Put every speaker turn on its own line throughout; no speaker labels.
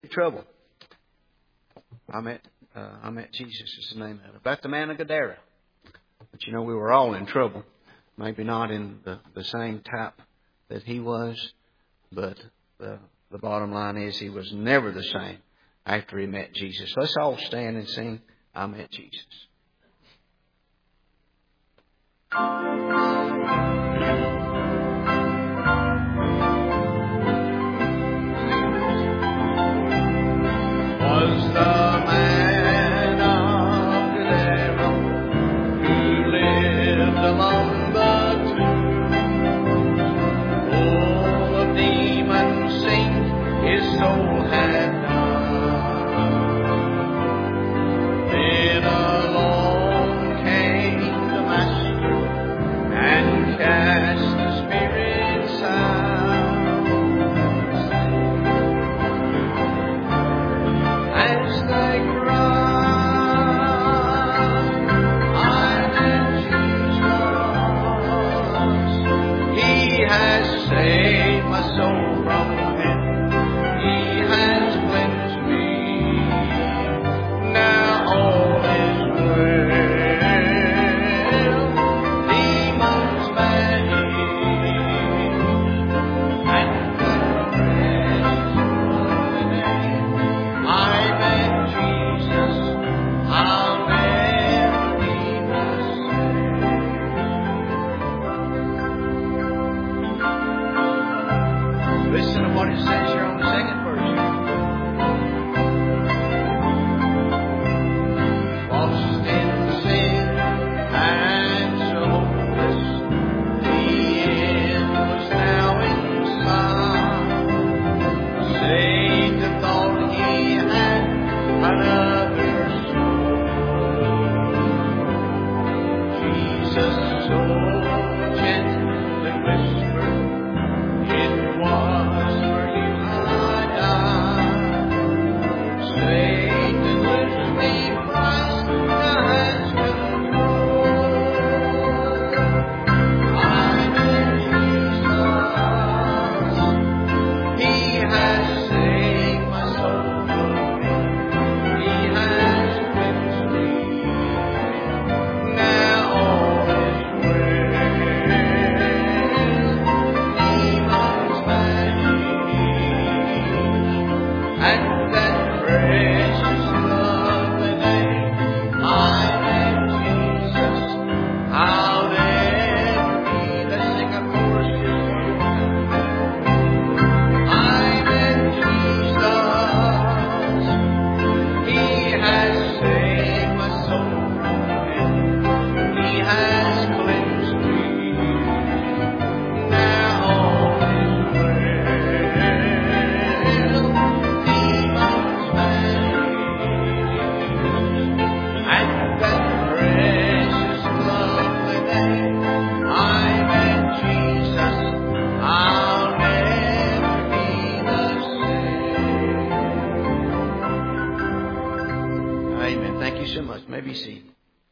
trouble. I met Jesus is the name of it. About the man of Gadara. But you know, we were all in trouble. Maybe not in the same type that he was, but the bottom line is he was never the same after he met Jesus. Let's all stand and sing, I Met Jesus. Was the man of Gadara who lived among the tombs, full of demons, sin his soul had done. Then along came the Master and cast the spirits out. As they cried, I met Jesus. He has saved my soul from hell. He has cleansed me. Now all is well. Demons vanish, and that precious holy name. I met Jesus. I'll never be the same. Listen to what it says here on the second verse. Lost in sin and so hopeless, the end was now in sight. Satan thought he had another soul. Jesus so gently whispered, it was for you I died. Satan, lose me, Christ now has control. I'm in Jesus. He has saved my soul from hell. He has cleansed me. Now all is well. Demons vanish, and that precious lovely name, I met Jesus. I'll never be. Let's sing a chorus this I met Jesus. He has saved my soul from hell. He has cleansed me. Now all is well. Demons vanish, and that precious lovely name, I met Jesus. I'll never be the same. Amen. Thank you so much. Maybe see.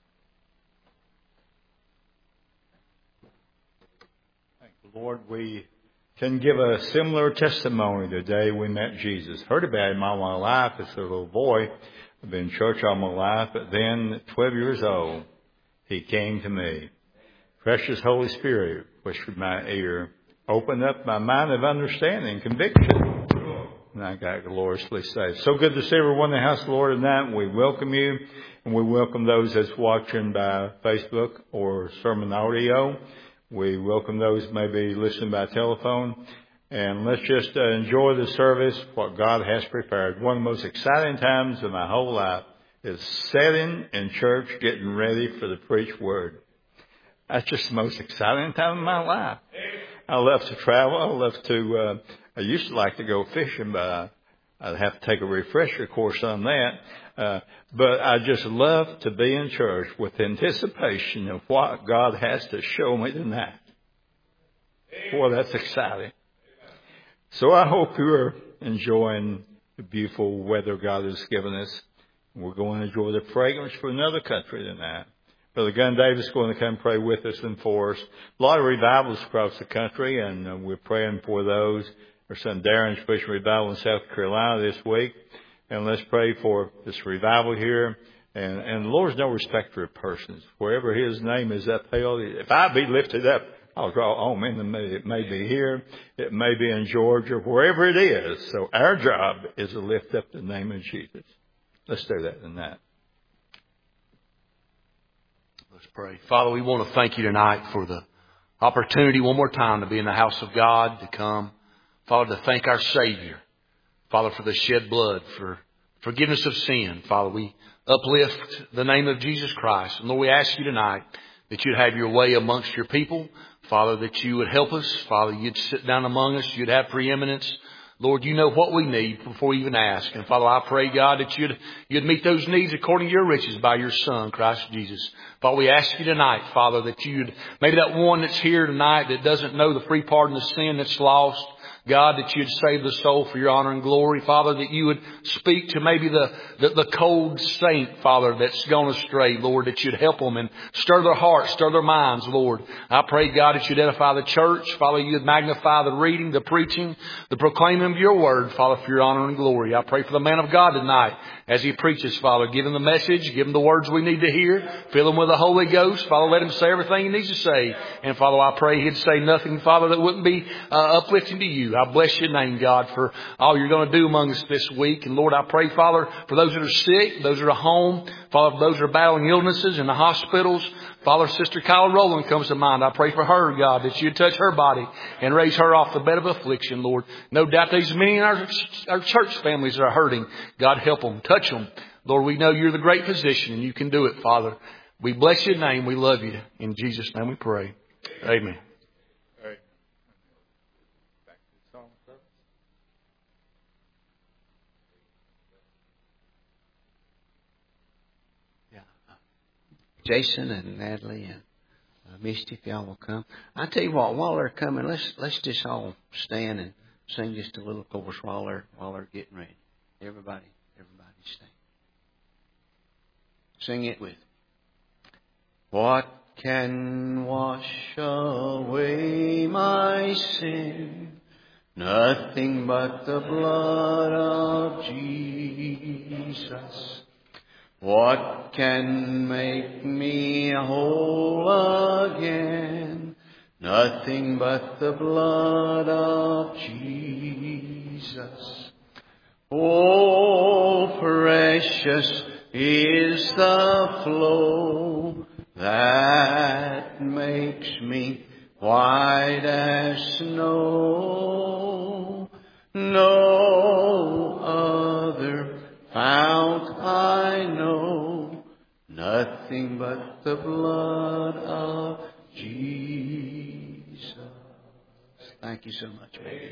Thank the Lord. We can give a similar testimony the day we met Jesus. Heard about him all my life as a little boy. I've been in church all my life, but then at 12 years old, he came to me. Precious Holy Spirit whispered my ear, opened up my mind of understanding, conviction. And I got gloriously saved. So good to see everyone in the house of the Lord tonight. We welcome you, and we welcome those that's watching by Facebook or sermon audio. We welcome those maybe listening by telephone. And let's just enjoy the service, what God has prepared. One of the most exciting times of my whole life is sitting in church getting ready for the preached word. That's just the most exciting time of my life. I love to travel. I used to like to go fishing, but I'd have to take a refresher course on that. But I just love to be in church with anticipation of what God has to show me tonight. Boy, that's exciting. So I hope you're enjoying the beautiful weather God has given us. We're going to enjoy the fragrance for another country tonight. Brother Gunn Davis is going to come pray with us and for us. A lot of revivals across the country, and we're praying for those. our son Darren's preaching revival in South Carolina this week. And let's pray for this revival here. And the Lord's no respecter of persons. Wherever His name is upheld, if I be lifted up, I'll draw all men. It may be here, it may be in Georgia, wherever it is. So our job is to lift up the name of Jesus. Let's do that tonight.
Let's pray. Father, we want to thank You tonight for the opportunity one more time to be in the house of God, to come, Father, to thank our Savior. Father, for the shed blood, for forgiveness of sin. Father, we uplift the name of Jesus Christ. And Lord, we ask You tonight that You'd have Your way amongst Your people. Father, that You would help us. Father, You'd sit down among us. You'd have preeminence. Lord, You know what we need before we even ask. And Father, I pray, God, that You'd meet those needs according to Your riches by Your Son, Christ Jesus. Father, we ask You tonight, Father, that You'd, maybe that one that's here tonight that doesn't know the free pardon of sin, that's lost, God, that You'd save the soul for Your honor and glory. Father, that You would speak to maybe the cold saint, Father, that's gone astray. Lord, that You'd help them and stir their hearts, stir their minds, Lord. I pray, God, that You'd edify the church. Father, You'd magnify the reading, the preaching, the proclaiming of Your word, Father, for Your honor and glory. I pray for the man of God tonight as he preaches, Father. Give him the message. Give him the words we need to hear. Fill him with the Holy Ghost. Father, let him say everything he needs to say. And Father, I pray he'd say nothing, Father, that wouldn't be uplifting to You. I bless Your name, God, for all You're going to do among us this week. And Lord, I pray, Father, for those that are sick, those that are home, Father, for those that are battling illnesses in the hospitals. Father, Sister Kyle Rowland comes to mind. I pray for her, God, that You'd touch her body and raise her off the bed of affliction, Lord. No doubt there's many in our church families that are hurting. God, help them. Touch them. Lord, we know You're the great physician and You can do it, Father. We bless Your name. We love You. In Jesus' name we pray. Amen.
Jason and Natalie and Misty, if y'all will come. I tell you what, while they're coming, let's just all stand and sing just a little chorus while they're getting ready. Everybody stand. Sing it with. What can wash away my sin? Nothing but the blood of Jesus. What can make me whole again? Nothing but the blood of Jesus. Oh, precious is the flow that makes me white as snow. No other fount I know, nothing but the blood of Jesus. Thank you so much, ladies.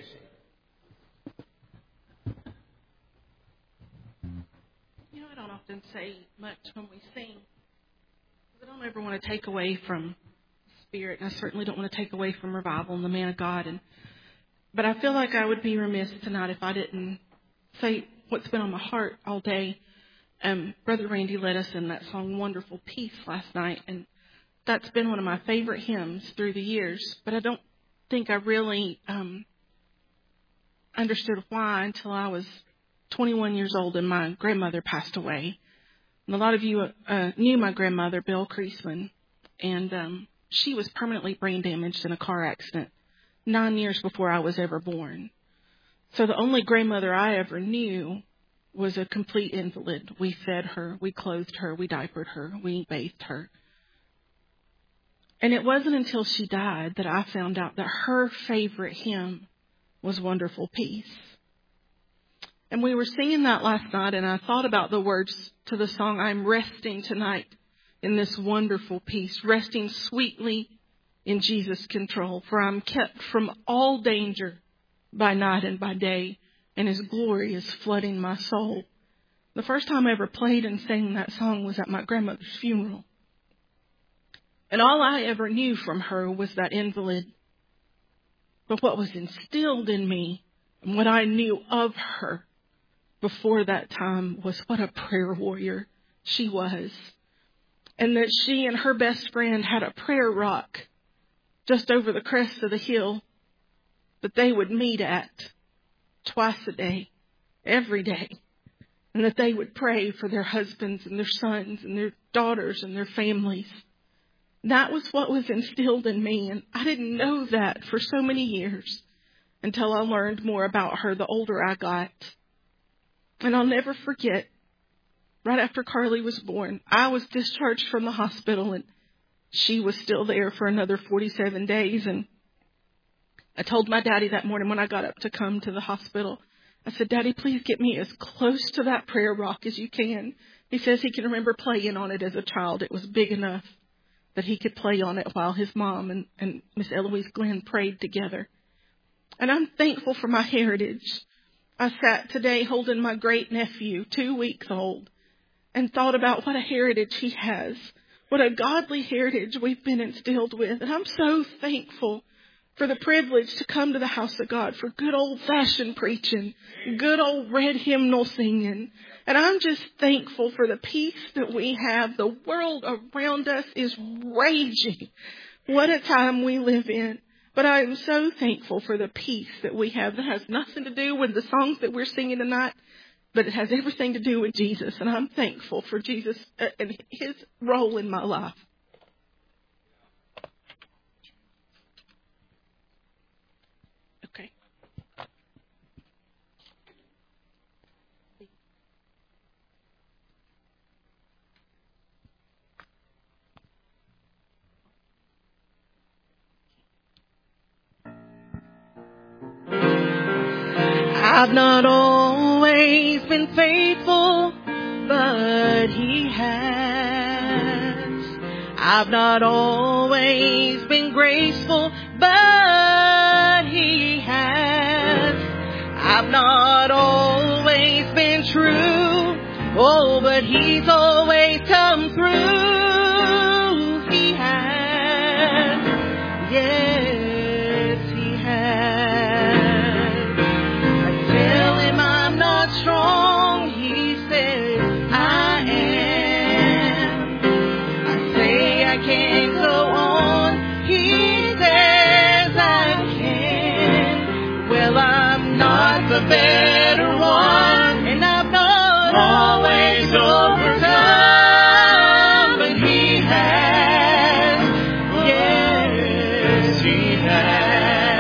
You know, I don't often say much when we sing. I don't ever want to take away from Spirit, and I certainly don't want to take away from revival and the man of God. But I feel like I would be remiss tonight if I didn't say what's been on my heart all day. Brother Randy led us in that song, Wonderful Peace, last night. And that's been one of my favorite hymns through the years. But I don't think I really understood why until I was 21 years old and my grandmother passed away. And a lot of you knew my grandmother, Bill Creasman. And she was permanently brain damaged in a car accident 9 years before I was ever born. So the only grandmother I ever knew was a complete invalid. We fed her, we clothed her, we diapered her, we bathed her. And it wasn't until she died that I found out that her favorite hymn was Wonderful Peace. And we were singing that last night, and I thought about the words to the song, I'm resting tonight in this wonderful peace, resting sweetly in Jesus' control, for I'm kept from all danger by night and by day, and His glory is flooding my soul. The first time I ever played and sang that song was at my grandmother's funeral. And all I ever knew from her was that invalid. But what was instilled in me and what I knew of her before that time was what a prayer warrior she was. And that she and her best friend had a prayer rock just over the crest of the hill that they would meet at twice a day, every day, and that they would pray for their husbands and their sons and their daughters and their families. That was what was instilled in me, and I didn't know that for so many years until I learned more about her the older I got. And I'll never forget, right after Carly was born, I was discharged from the hospital, and she was still there for another 47 days. And I told my daddy that morning when I got up to come to the hospital, I said, Daddy, please get me as close to that prayer rock as you can. He says he can remember playing on it as a child. It was big enough that he could play on it while his mom and Miss Eloise Glenn prayed together. And I'm thankful for my heritage. I sat today holding my great nephew, 2 weeks old, and thought about what a heritage he has, what a godly heritage we've been instilled with. And I'm so thankful for the privilege to come to the house of God for good old-fashioned preaching, good old red hymnal singing. And I'm just thankful for the peace that we have. The world around us is raging. What a time we live in. But I am so thankful for the peace that we have. That has nothing to do with the songs that we're singing tonight, but it has everything to do with Jesus. And I'm thankful for Jesus and his role in my life. Okay. I've not always been faithful, but he has. I've not always been graceful, but he has. I've not always been true, oh, but he's always come through. He has, yes, he has. I tell him I'm not strong, he says I am. I say I can't go on, he says I can. Well, I'm not the better one, and I've not always overcome, but he has, yes, he has.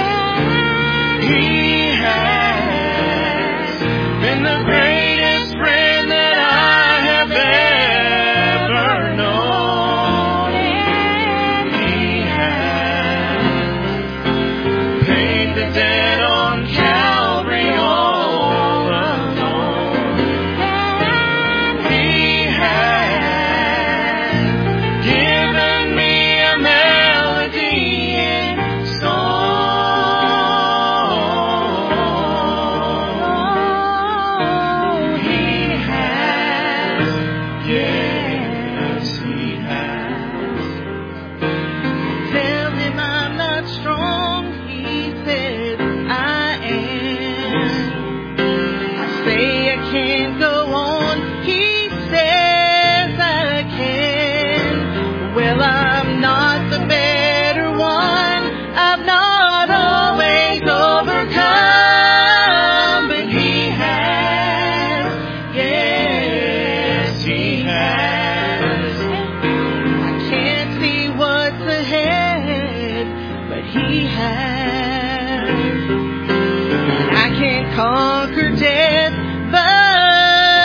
He has been the greatest friend that I have ever known. He has paid the debt on Calvary all alone. He has given me a melody in song. He has, yes, he has. Tell him I'm not strong, he says I am. I say I can't go on, he says I can. Well, I'm not the better one, I've not always overcome, but he has, yes, he has. I can't see what's ahead, but he has. I can't conquer death, but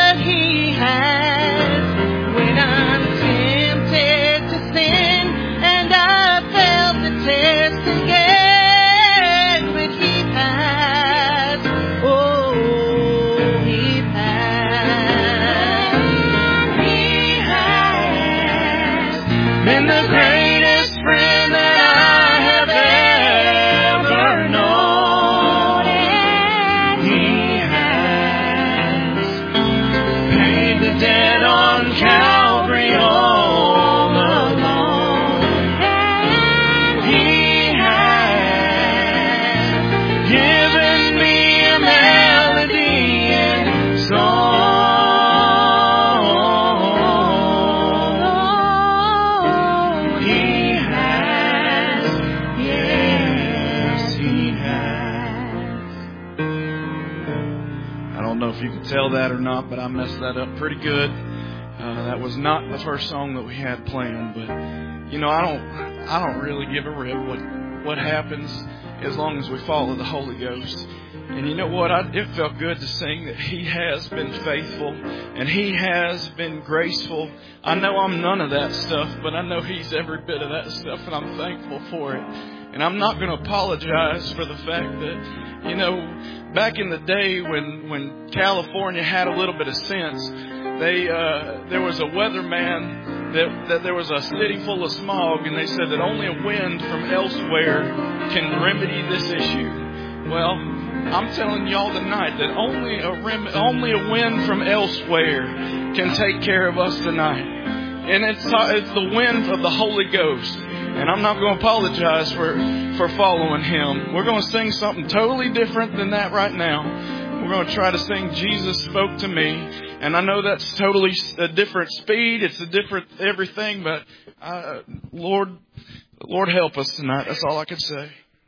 or not, but I messed that up pretty good. That was not the first song that we had planned, but I don't really give a rip what happens as long as we follow the Holy Ghost. And you know what? It felt good to sing that He has been faithful and He has been graceful. I know I'm none of that stuff, but I know He's every bit of that stuff, and I'm thankful for it. And I'm not going to apologize for the fact that, back in the day when California had a little bit of sense, there was a weatherman that there was a city full of smog, and they said that only a wind from elsewhere can remedy this issue. Well, I'm telling y'all tonight that only a wind from elsewhere can take care of us tonight. And it's the wind of the Holy Ghost. And I'm not going to apologize for following Him. We're going to sing something totally different than that right now. We're going to try to sing Jesus Spoke to Me. And I know that's totally a different speed. It's a different everything. But Lord help us tonight. That's all I can say.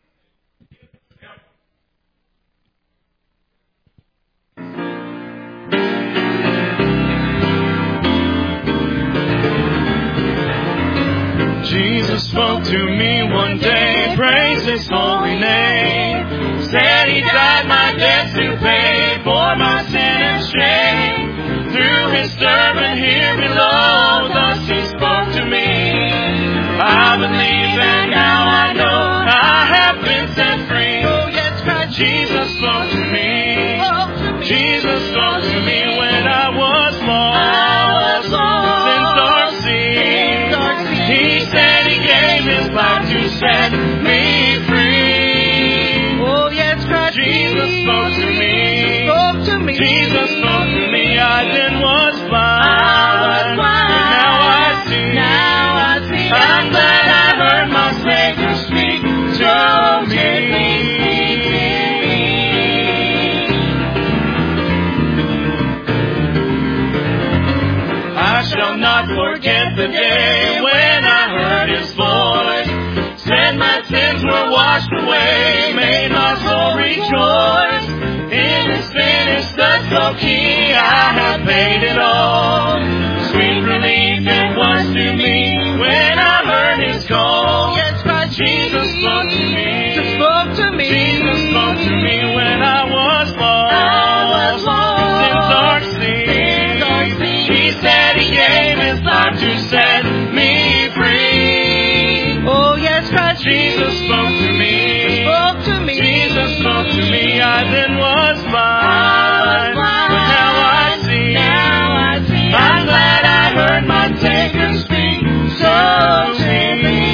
Jesus spoke to me one day, praise His holy name. Said He died my debt to pay for my sin and shame. Through His servant here below, thus He spoke to me. I believe and now I know I have been set free. Oh yes, Christ Jesus spoke to me. Jesus spoke to me when I was lost. Since dark sea, He said He gave His life to set me free. Oh yes, Christ Jesus spoke to me. Jesus spoke to me. I then was blind, but now I see. I'm glad I heard my Savior speak to me. I shall not forget the day when I heard His voice. Said my sins were washed away, made my soul rejoice. In His finished the key, I have paid it all. Sweet relief it was to me when I heard His call. Yes, Christ Jesus spoke to me. Jesus spoke to me when I was lost. In dark sea, He said He gave His life to set me free. Oh yes, Christ Jesus spoke to me. Jesus spoke to me. I then was blind, but now I see. I'm glad I heard my Savior speak so to me.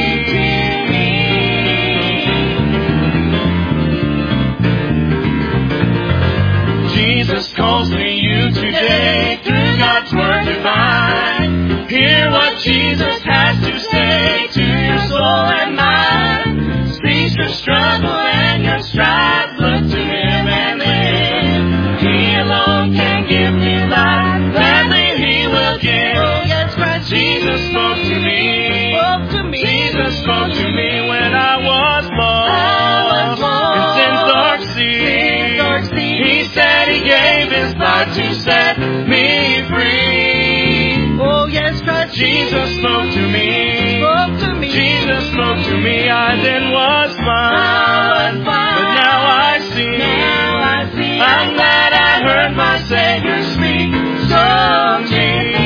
Jesus calls to you today through God's word divine. Hear what Jesus has to say to your soul and mind. Cease your struggle and your strife. Look to Him and live. He alone can give you life. Gladly He will give. Oh yes, Christ Jesus spoke to me. Jesus spoke to me when I was lost. In sin's dark sea. He said He gave His life to set me free. Oh yes, Christ Jesus spoke to me. Jesus spoke to me. I then was blind, but now I see. I'm glad I heard my Savior speak so to me.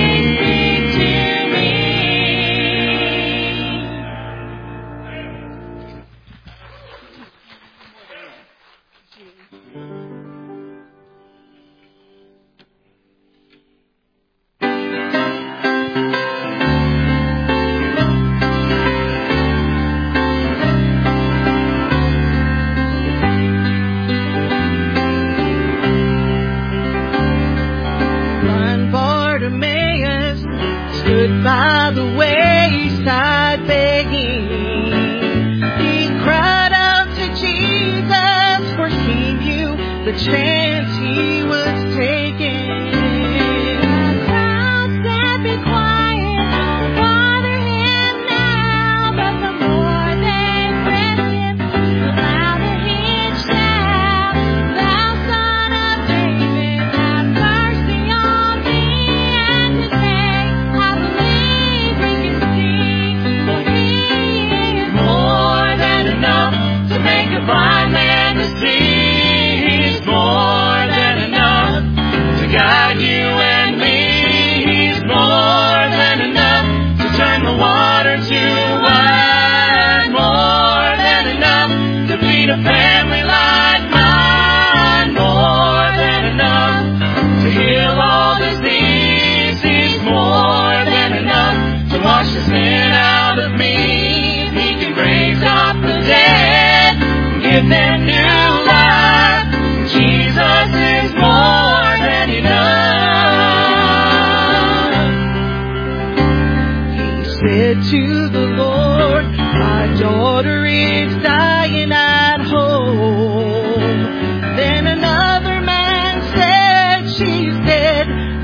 By the wayside begging, he cried out to Jesus, for he knew the chance he was taking. The crowd said, "Be quiet, don't bother him now." But the more they pressed him, the louder he'd shout, "Thou Son of David, have mercy."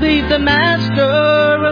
leave the Master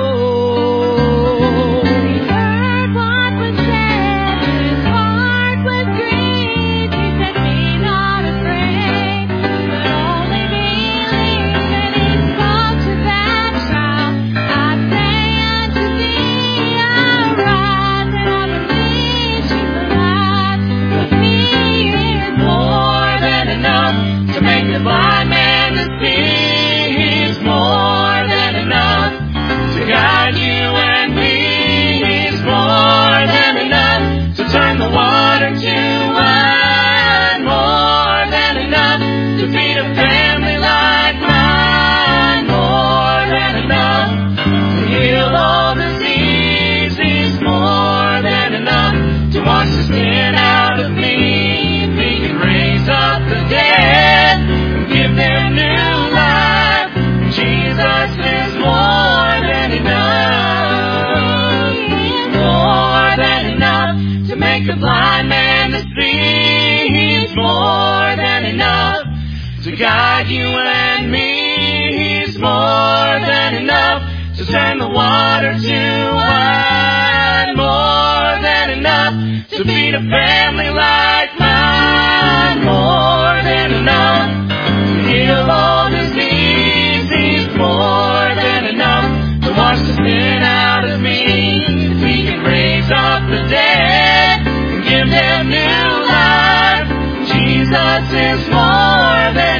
alone.
He heard what was said, his heart was grieved. He said, be not afraid, but only believe. And he spoke to that child, I say unto thee, arise, and I believe she believes. With me is more than enough to make the blind man to see. He's more than enough to guide you and me. He's more than enough to turn the water to wine. More than enough to feed a family like mine. More than enough to heal all disease. He's more than enough to wash the sin out of me. He can raise up the dead and give them new life. Jesus is more than enough. More than enough to make a blind man to see. He's more than enough to guide you and me. He's more than enough to turn the water to wine. More than enough to feed a family like mine. More than enough to heal all disease. He's more than enough to wash the sin out of me. He can raise up the dead and give them new life. Jesus is more than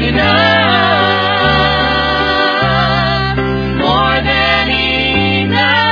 enough. More than enough.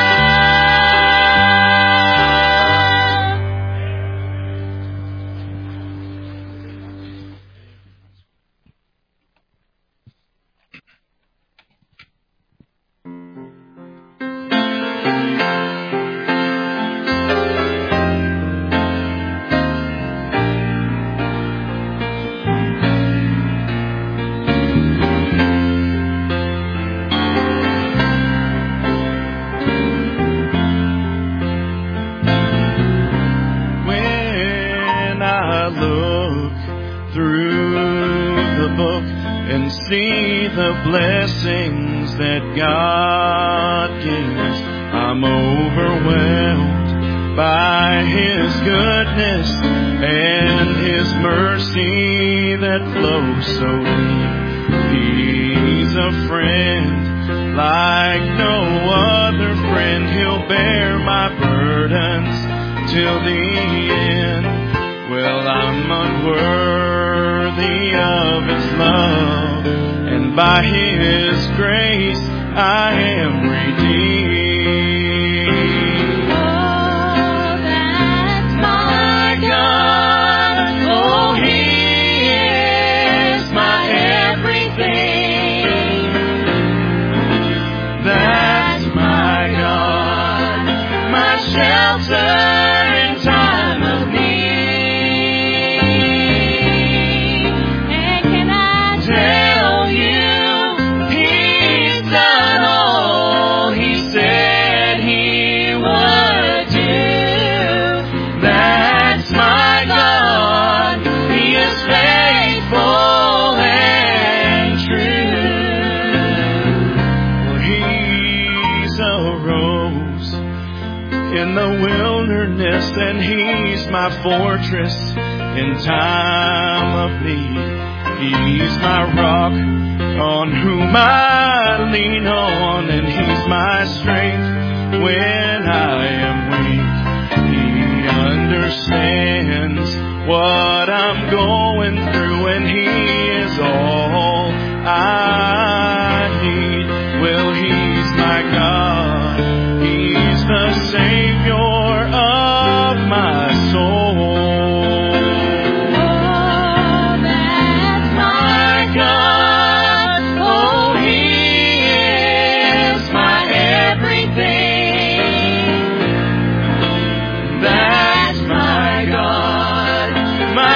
When I look through the book and see the blessings that God gives, I'm overwhelmed by His goodness and His mercy that flows so deep. He's a friend like no other friend. He'll bear my burdens till the end. Well, I'm unworthy of His love, and by His grace I am redeemed.
Oh, that's my God. Oh, He is my everything.
That's my God, my shelter in time of need.
And can I
Tell you, He's done all He said He would do. That's my God, He is faithful and true. Well, He's a rose in the wilderness, and He's my fortress in time of need. He's my rock on whom I lean on, and He's my strength when I am weak. He understands what I'm going through, and He is all I need. Well, He's my God, He's the Savior of my soul.
Oh, that's my
God, oh, He is my everything. That's my God, my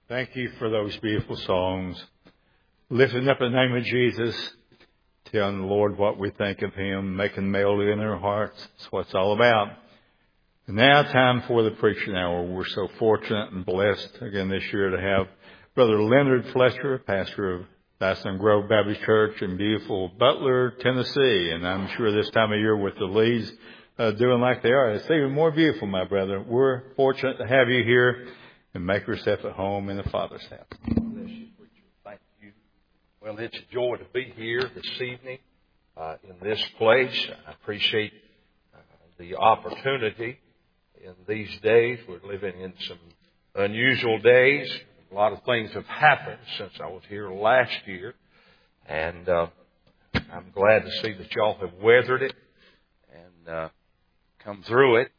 Thank you for those beautiful songs. Lifting up the name of Jesus, telling the Lord what we think of Him, making melody in our hearts. That's what it's all about. And now time for the preaching hour. We're so fortunate and blessed again this year to have Brother Leonard Fletcher, pastor of Bastion Grove Baptist Church in beautiful Butler, Tennessee. And I'm sure this time of year with the Lees doing like they are, it's even more beautiful, my brother. We're fortunate to have you here, and make yourself at home in the Father's house.
Bless you, preacher. Thank you. Well, it's a joy to be here this evening in this place. I appreciate the opportunity in these days. We're living in some unusual days. A lot of things have happened since I was here last year, and I'm glad to see that y'all have weathered it and come through it.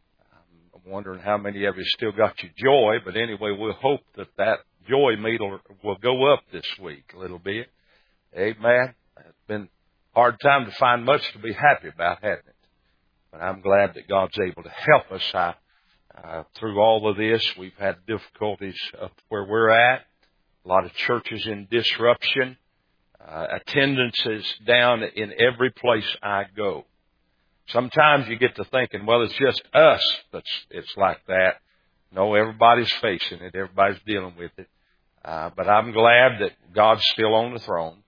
I'm wondering how many of you still got your joy, but anyway, we'll hope that that joy meter will go up this week a little bit. Amen. It's been a hard time to find much to be happy about, hasn't it? But I'm glad that God's able to help us. Through all of this, we've had difficulties up where we're at. A lot of churches in disruption. Attendance is down in every place I go. Sometimes you get to thinking, well, it's just us it's like that. No, everybody's facing it. Everybody's dealing with it. But I'm glad that God's still on the throne.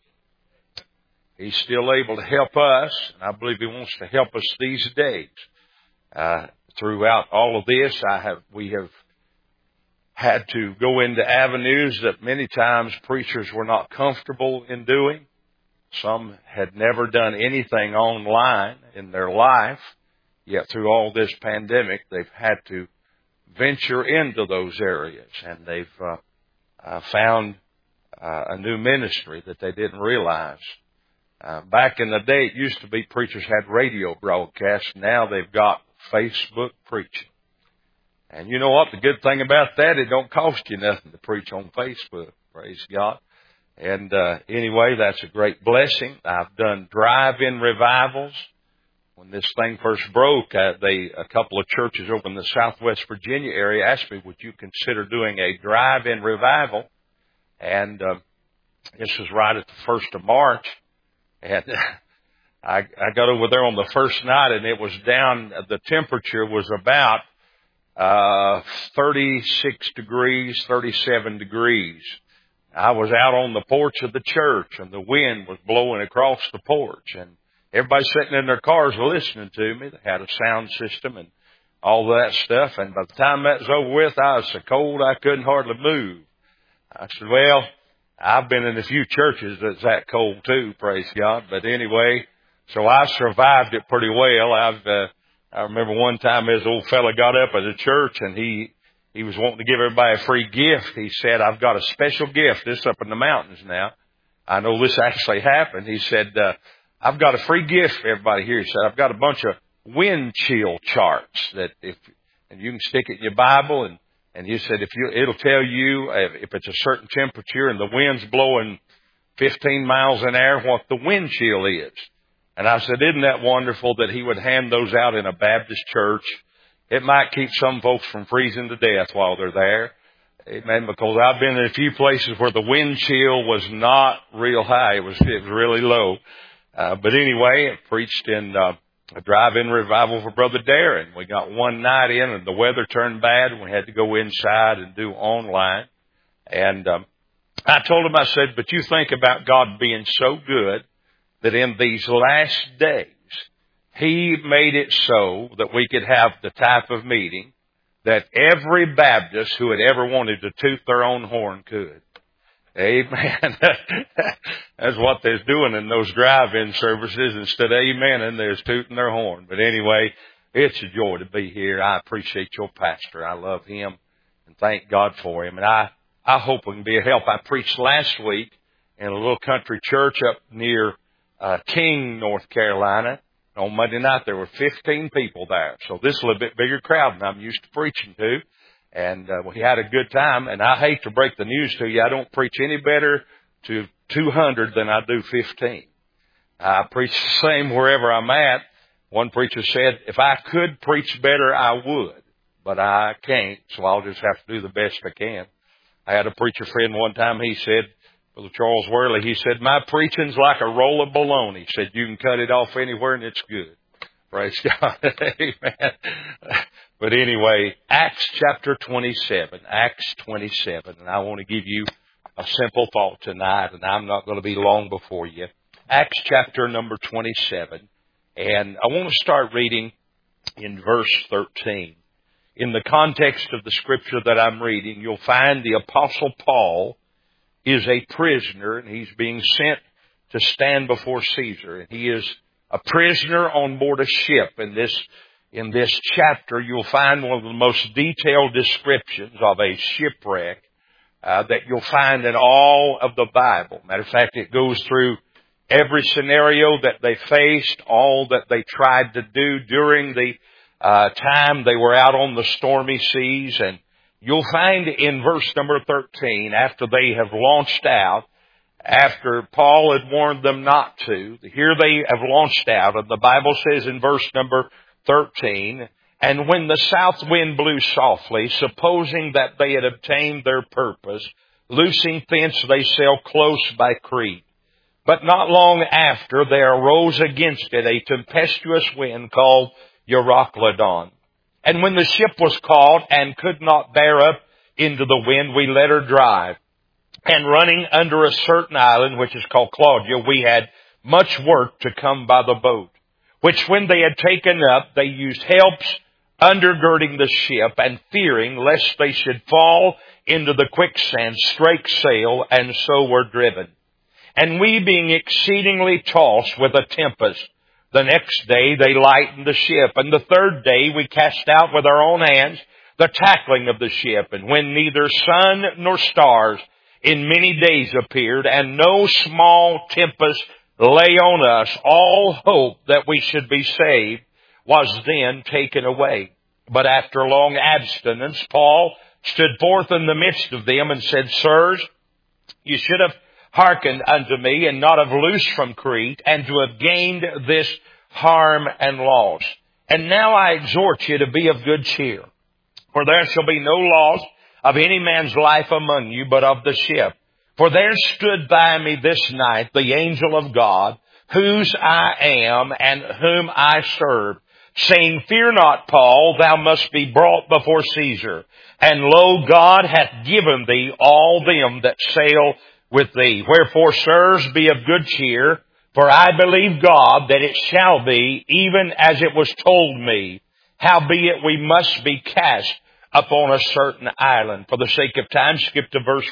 He's still able to help us, and I believe He wants to help us these days. Throughout all of this, we have had to go into avenues that many times preachers were not comfortable in doing. Some had never done anything online in their life, yet through all this pandemic, they've had to venture into those areas, and they've found a new ministry that they didn't realize. Back in the day, it used to be preachers had radio broadcasts. Now they've got Facebook preaching. And you know what? The good thing about that, it don't cost you nothing to preach on Facebook. Praise God. And anyway, that's a great blessing. I've done drive-in revivals. When this thing first broke, a couple of churches over in the Southwest Virginia area asked me, would you consider doing a drive-in revival? And this was right at the 1st of March. And I got over there on the first night, and it was down, the temperature was about 36 degrees, 37 degrees. I was out on the porch of the church, and the wind was blowing across the porch, and everybody sitting in their cars listening to me. They had a sound system and all that stuff, and by the time that was over with, I was so cold I couldn't hardly move. I said, well, I've been in a few churches that's that cold too, praise God. But anyway, so I survived it pretty well. I remember one time this old fella got up at the church, and he was wanting to give everybody a free gift. He said, I've got a special gift. This up in the mountains now. I know this actually happened. He said, I've got a free gift for everybody here. He said, I've got a bunch of wind chill charts that and you can stick it in your Bible, and he said, it'll tell you if it's a certain temperature and the wind's blowing 15 miles an hour, what the wind chill is. And I said, isn't that wonderful that he would hand those out in a Baptist church? It might keep some folks from freezing to death while they're there. Amen. Because I've been in a few places where the wind chill was not real high. It was really low. But anyway, I preached in a drive-in revival for Brother Darren. We got one night in, and the weather turned bad, and we had to go inside and do online. And I told him, I said, but you think about God being so good that in these last days, He made it so that we could have the type of meeting that every Baptist who had ever wanted to toot their own horn could. Amen. That's what they're doing in those drive-in services. Instead of amening, they're tooting their horn. But anyway, it's a joy to be here. I appreciate your pastor. I love him and thank God for him. And I hope we can be a help. I preached last week in a little country church up near King, North Carolina. On Monday night, there were 15 people there. So this is a little bit bigger crowd than I'm used to preaching to. And we had a good time. And I hate to break the news to you. I don't preach any better to 200 than I do 15. I preach the same wherever I'm at. One preacher said, if I could preach better, I would. But I can't, so I'll just have to do the best I can. I had a preacher friend one time, he said, Brother Charles Worley, he said, my preaching's like a roll of bologna. He said, you can cut it off anywhere and it's good. Praise God. Amen. But anyway, Acts chapter 27. Acts 27. And I want to give you a simple thought tonight, and I'm not going to be long before you. Acts chapter number 27. And I want to start reading in verse 13. In the context of the scripture that I'm reading, you'll find the Apostle Paul is a prisoner, and he's being sent to stand before Caesar. And he is a prisoner on board a ship. In this chapter, you'll find one of the most detailed descriptions of a shipwreck that you'll find in all of the Bible. Matter of fact, it goes through every scenario that they faced, all that they tried to do during the time they were out on the stormy seas. And you'll find in verse number 13, after they have launched out, after Paul had warned them not to, here they have launched out. And the Bible says in verse number 13, and when the south wind blew softly, supposing that they had obtained their purpose, loosing thence they sailed close by Crete. But not long after there arose against it a tempestuous wind called Euroclydon. And when the ship was caught and could not bear up into the wind, we let her drive. And running under a certain island, which is called Claudia, we had much work to come by the boat. Which when they had taken up, they used helps undergirding the ship, and fearing lest they should fall into the quicksand, strake sail, and so were driven. And we being exceedingly tossed with a tempest, the next day they lightened the ship, and the third day we cast out with our own hands the tackling of the ship. And when neither sun nor stars in many days appeared, and no small tempest lay on us, all hope that we should be saved was then taken away. But after long abstinence, Paul stood forth in the midst of them and said, Sirs, you should have hearkened unto me, and not have loosed from Crete, and to have gained this harm and loss. And now I exhort you to be of good cheer, for there shall be no loss of any man's life among you, but of the ship. For there stood by me this night the angel of God, whose I am and whom I serve, saying, Fear not, Paul, thou must be brought before Caesar. And lo, God hath given thee all them that sail with thee. Wherefore, sirs, be of good cheer, for I believe God that it shall be even as it was told me. Howbeit we must be cast upon a certain island. For the sake of time, skip to verse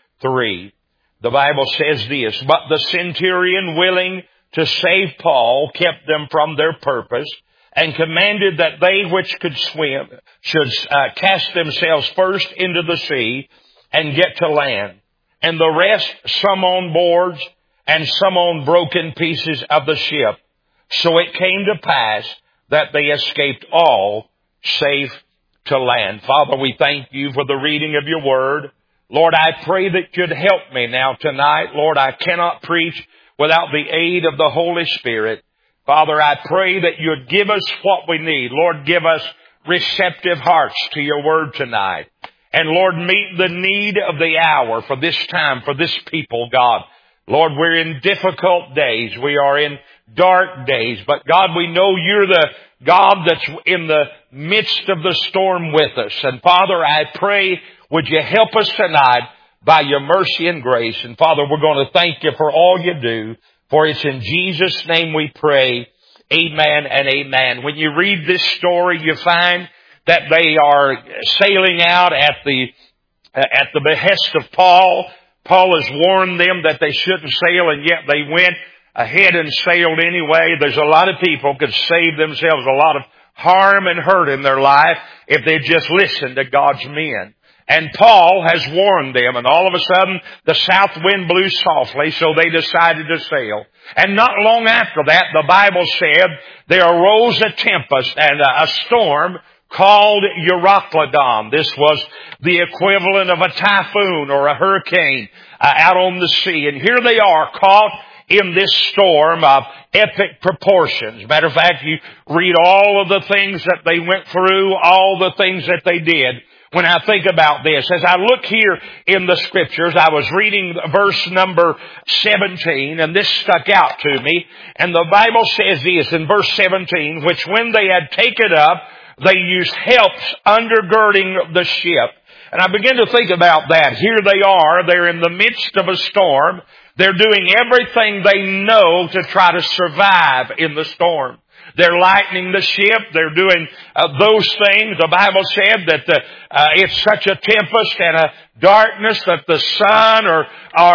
43. The Bible says this, But the centurion, willing to save Paul, kept them from their purpose, and commanded that they which could swim should cast themselves first into the sea and get to land. And the rest, some on boards and some on broken pieces of the ship. So it came to pass that they escaped all safe to land. Father, we thank you for the reading of your word. Lord, I pray that you'd help me now tonight. Lord, I cannot preach without the aid of the Holy Spirit. Father, I pray that you'd give us what we need. Lord, give us receptive hearts to your word tonight. And Lord, meet the need of the hour for this time, for this people, God. Lord, we're in difficult days. We are in dark days. But God, we know you're the God that's in the midst of the storm with us. And Father, I pray, would you help us tonight by your mercy and grace. And Father, we're going to thank you for all you do. For it's in Jesus' name we pray. Amen and amen. When you read this story, you find that they are sailing out at the behest of Paul. Paul has warned them that they shouldn't sail, and yet they went ahead and sailed anyway. There's a lot of people could save themselves a lot of harm and hurt in their life if they just listened to God's men. And Paul has warned them, and all of a sudden the south wind blew softly, so they decided to sail. And not long after that, the Bible said, there arose a tempest and a storm called Euroclydon. This was the equivalent of a typhoon or a hurricane out on the sea. And here they are caught in this storm of epic proportions. Matter of fact, you read all of the things that they went through, all the things that they did. when I think about this. As I look here in the Scriptures, I was reading verse number 17, and this stuck out to me. And the Bible says this in verse 17, which when they had taken up, they used helps undergirding the ship. And I begin to think about that. Here they are. They're in the midst of a storm. They're doing everything they know to try to survive in the storm. They're lightening the ship. They're doing those things. The Bible said that it's such a tempest and a darkness that the sun or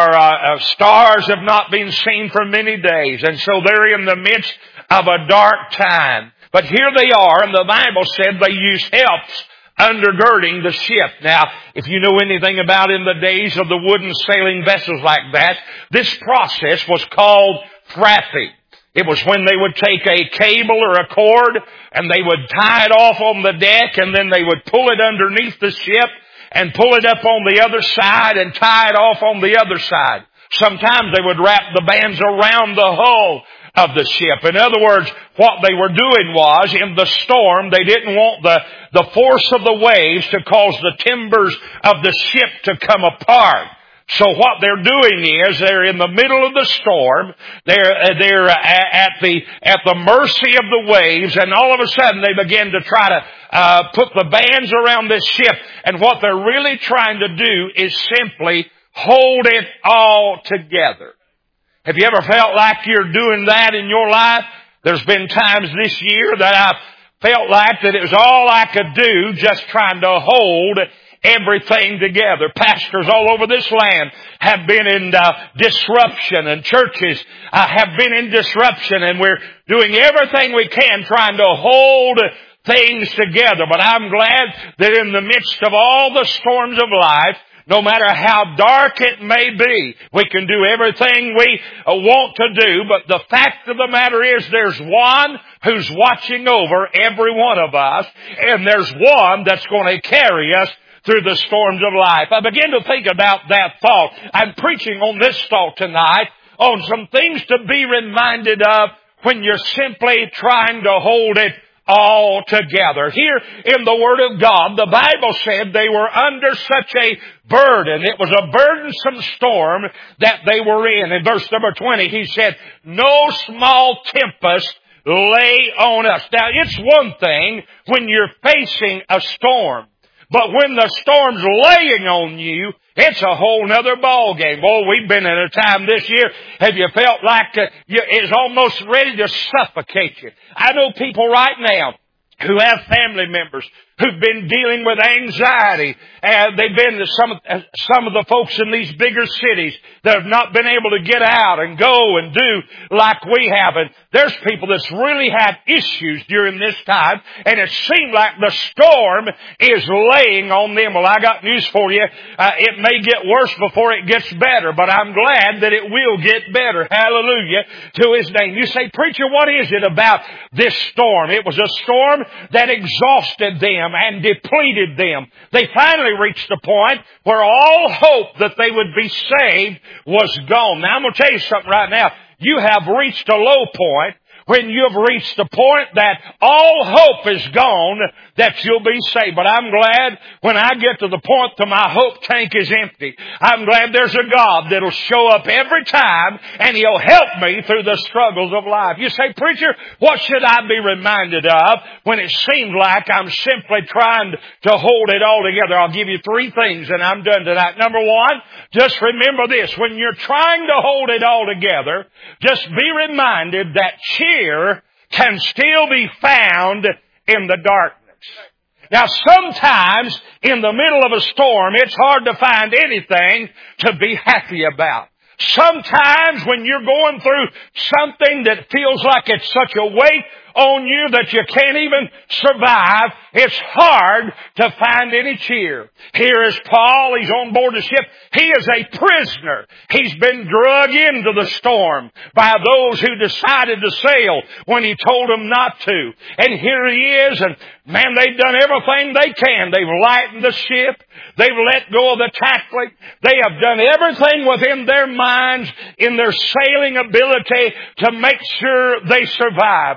stars have not been seen for many days. And so they're in the midst of a dark time. But here they are, and the Bible said they used helps undergirding the ship. Now, if you know anything about in the days of the wooden sailing vessels like that, this process was called frapping. It was when they would take a cable or a cord and they would tie it off on the deck, and then they would pull it underneath the ship and pull it up on the other side and tie it off on the other side. Sometimes they would wrap the bands around the hull of the ship. In other words, what they were doing was, in the storm, they didn't want the force of the waves to cause the timbers of the ship to come apart. So what they're doing is they're in the middle of the storm. They're at the mercy of the waves, and all of a sudden they begin to try to put the bands around this ship. And what they're really trying to do is simply hold it all together. Have you ever felt like you're doing that in your life? There's been times this year that I've felt like that it was all I could do, just trying to hold everything together. Pastors all over this land have been in disruption, and churches have been in disruption, and we're doing everything we can trying to hold things together. But I'm glad that in the midst of all the storms of life, no matter how dark it may be, we can do everything we want to do. But the fact of the matter is there's one who's watching over every one of us, and there's one that's going to carry us through the storms of life. I begin to think about that thought. I'm preaching on this thought tonight, on some things to be reminded of when you're simply trying to hold it all together. Here in the Word of God, the Bible said they were under such a burden. It was a burdensome storm that they were in. In verse number 20, he said, "No small tempest lay on us." Now, it's one thing when you're facing a storm, but when the storm's laying on you, it's a whole nother ball game. Boy, we've been in a time this year. Have you felt like it's almost ready to suffocate you? I know people right now who have family members who've been dealing with anxiety. They've been to some of the folks in these bigger cities that have not been able to get out and go and do like we have. And there's people that's really had issues during this time, and it seems like the storm is laying on them. Well, I got news for you. It may get worse before it gets better, but I'm glad that it will get better. Hallelujah to His name. You say, "Preacher, what is it about this storm?" It was a storm that exhausted them and depleted them. They finally reached a point where all hope that they would be saved was gone. Now, I'm going to tell you something right now. You have reached a low point when you have reached the point that all hope is gone, that you'll be saved. But I'm glad when I get to the point that my hope tank is empty. I'm glad there's a God that'll show up every time, and He'll help me through the struggles of life. You say, "Preacher, what should I be reminded of when it seems like I'm simply trying to hold it all together?" I'll give you 3 things, and I'm done tonight. Number 1, just remember this. When you're trying to hold it all together, just be reminded that cheer can still be found in the darkness. Now, sometimes in the middle of a storm, it's hard to find anything to be happy about. Sometimes when you're going through something that feels like it's such a weight on you that you can't even survive, it's hard to find any cheer. Here is Paul. He's on board the ship. He is a prisoner. He's been drug into the storm by those who decided to sail when he told them not to. And here he is, and man, they've done everything they can. They've lightened the ship. They've let go of the tackling. They have done everything within their minds in their sailing ability to make sure they survive. But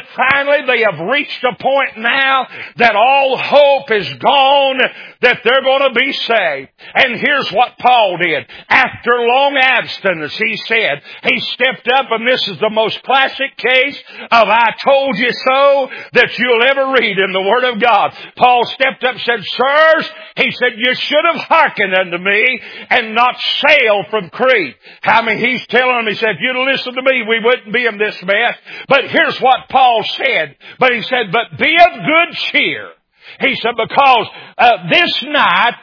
that finally they have reached a point now that all hope is gone, that they're going to be saved. And here's what Paul did. After long abstinence, he said, he stepped up, and this is the most classic case of I told you so that you'll ever read in the Word of God. Paul stepped up and said, sirs, he said, you should have hearkened unto me and not sailed from Crete. I mean, he's telling them, he said, if you'd have listened to me, we wouldn't be in this mess. But here's what Paul said. But he said, but be of good cheer. He said, because this night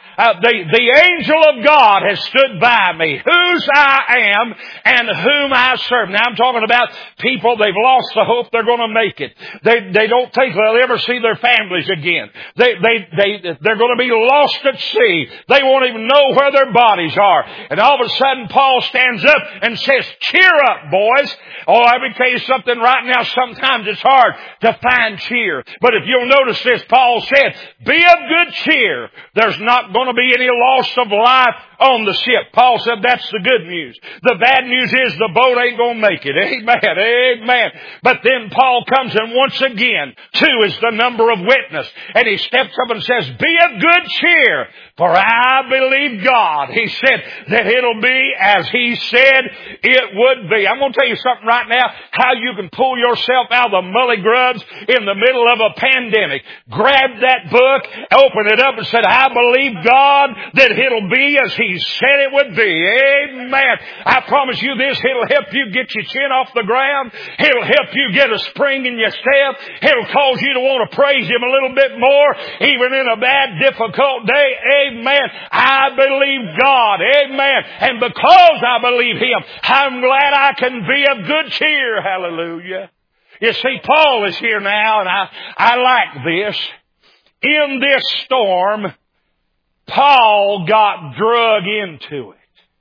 the angel of God has stood by me, whose I am and whom I serve. Now I'm talking about people, they've lost the hope they're going to make it. They don't think they'll ever see their families again. They're going to be lost at sea. They won't even know where their bodies are. And all of a sudden Paul stands up and says, cheer up, boys. Oh, I will tell you something right now. Sometimes it's hard to find cheer. But if you'll notice this, Paul said, be of good cheer. There's not going to be any loss of life on the ship. Paul said that's the good news. The bad news is the boat ain't going to make it. Amen. Amen. But then Paul comes and once again, 2 is the number of witness. And he steps up and says, be of good cheer, for I believe God. He said that it'll be as he said it would be. I'm going to tell you something right now, how you can pull yourself out of the mully grubs in the middle of a pandemic. Grab that book, open it up and said, I believe God that it'll be as he said it would be. Amen. I promise you this, it'll help you get your chin off the ground. It'll help you get a spring in your step. It'll cause you to want to praise him a little bit more, even in a bad, difficult day. Amen. I believe God. Amen. And because I believe him, I'm glad I can be of good cheer. Hallelujah. You see, Paul is here now, and I like this. In this storm, Paul got drug into it.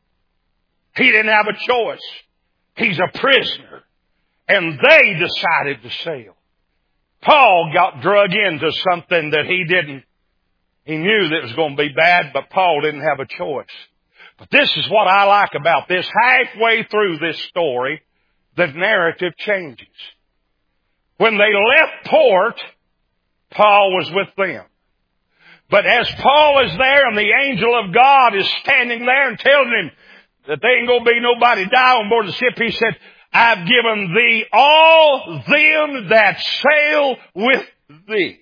He didn't have a choice. He's a prisoner. And they decided to sail. Paul got drug into something that he knew that it was going to be bad, but Paul didn't have a choice. But this is what I like about this. Halfway through this story, the narrative changes. When they left port, Paul was with them. But as Paul is there and the angel of God is standing there and telling him that there ain't going to be nobody die on board the ship, he said, I've given thee all them that sail with thee.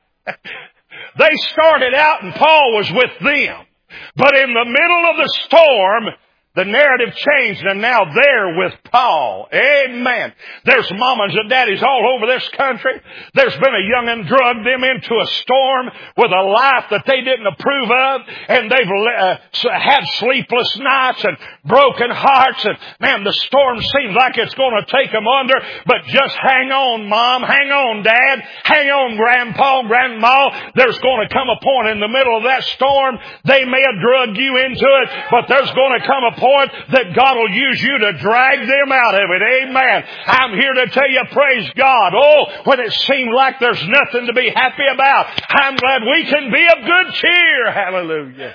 They started out and Paul was with them. But in the middle of the storm, the narrative changed, and now they're with Paul. Amen. There's mamas and daddies all over this country. There's been a young'un drugged them into a storm with a life that they didn't approve of, and they've had sleepless nights and broken hearts, and man, the storm seems like it's going to take them under, but just hang on, Mom, hang on, Dad, hang on, Grandpa, Grandma. There's going to come a point in the middle of that storm, they may have drugged you into it, but there's going to come a point that God will use you to drag them out of it. Amen. I'm here to tell you, praise God. Oh, when it seemed like there's nothing to be happy about, I'm glad we can be of good cheer. Hallelujah.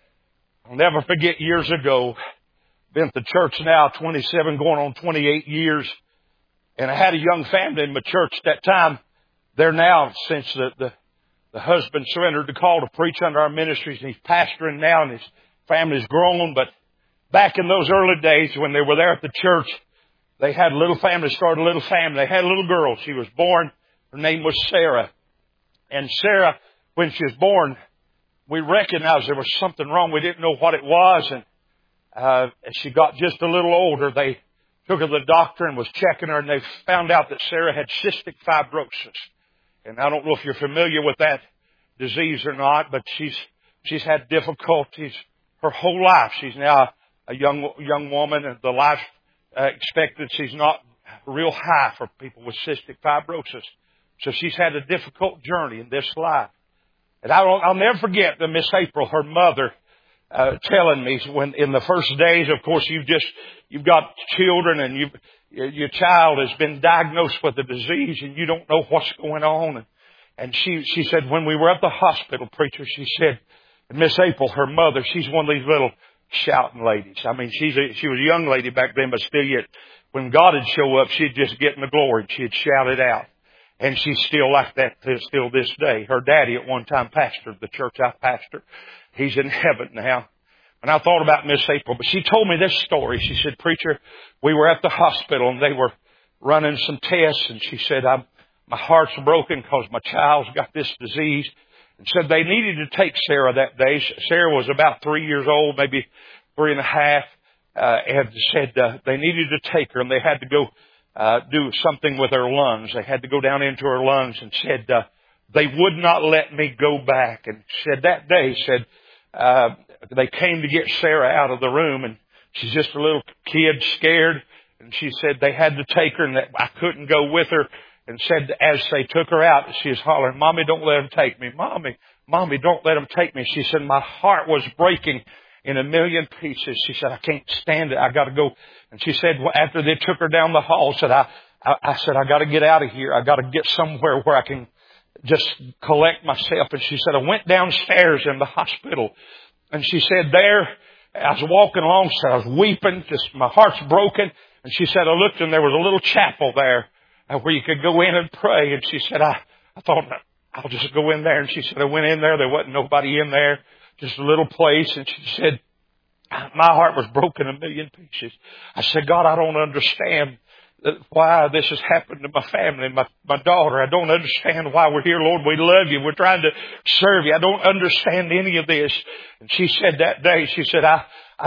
I'll never forget years ago, been at the church now 27 going on 28 years, and I had a young family in my church at that time. They're now, since the husband surrendered the call to preach under our ministries, and he's pastoring now, and his family's grown, but back in those early days when they were there at the church, they had a little family, started a little family. They had a little girl. She was born. Her name was Sarah. And Sarah, when she was born, we recognized there was something wrong. We didn't know what it was. And as she got just a little older, they took her to the doctor and was checking her, and they found out that Sarah had cystic fibrosis. And I don't know if you're familiar with that disease or not, but she's had difficulties her whole life. She's now a young woman, and the life expectancy is not real high for people with cystic fibrosis. So she's had a difficult journey in this life. And I'll never forget the Miss April, her mother, telling me when in the first days, of course, you've got children, and your child has been diagnosed with a disease, and you don't know what's going on. And she said when we were at the hospital, preacher, she said, Miss April, her mother, she's one of these little shouting ladies. I mean, she was a young lady back then, but still yet, when God would show up, she'd just get in the glory and she'd shout it out. And she's still like that still this day. Her daddy at one time pastored the church I pastor. He's in heaven now. And I thought about Miss April, but she told me this story. She said, "Preacher, we were at the hospital and they were running some tests, and she said, my heart's broken because my child's got this disease." And said they needed to take Sarah that day. Sarah was about 3 years old, maybe 3.5, and said they needed to take her, and they had to go do something with her lungs. They had to go down into her lungs, and said they would not let me go back. And said that day, said they came to get Sarah out of the room, and she's just a little kid, scared. And she said they had to take her, and that I couldn't go with her. And said as they took her out, she was hollering, "Mommy, don't let them take me. Mommy, Mommy, don't let them take me." She said, "My heart was breaking in a million pieces." She said, "I can't stand it. I got to go." And she said, after they took her down the hall, said, I said, "I got to get out of here. I got to get somewhere where I can just collect myself." And she said, "I went downstairs in the hospital." And she said, there, I was walking along, so I was weeping, just my heart's broken. And she said, I looked and there was a little chapel there where you could go in and pray. And she said, I thought, I'll just go in there. And she said, I went in there. There wasn't nobody in there, just a little place. And she said, my heart was broken a million pieces. I said, God, I don't understand why this has happened to my family, my daughter. I don't understand why we're here, Lord. We love you. We're trying to serve you. I don't understand any of this. And she said that day, she said, I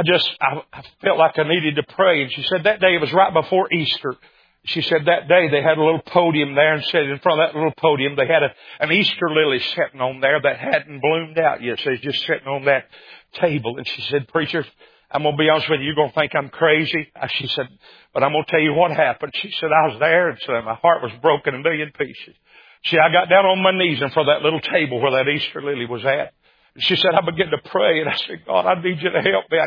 felt like I needed to pray. And she said that day, it was right before Easter. She said that day they had a little podium there, and said in front of that little podium they had an Easter lily sitting on there that hadn't bloomed out yet. So it's just sitting on that table. And she said, preacher, I'm going to be honest with you, you're going to think I'm crazy. She said, but I'm going to tell you what happened. She said, I was there, and said my heart was broken a million pieces. She said, I got down on my knees in front of that little table where that Easter lily was at. And she said, I began to pray, and I said, God, I need you to help me. I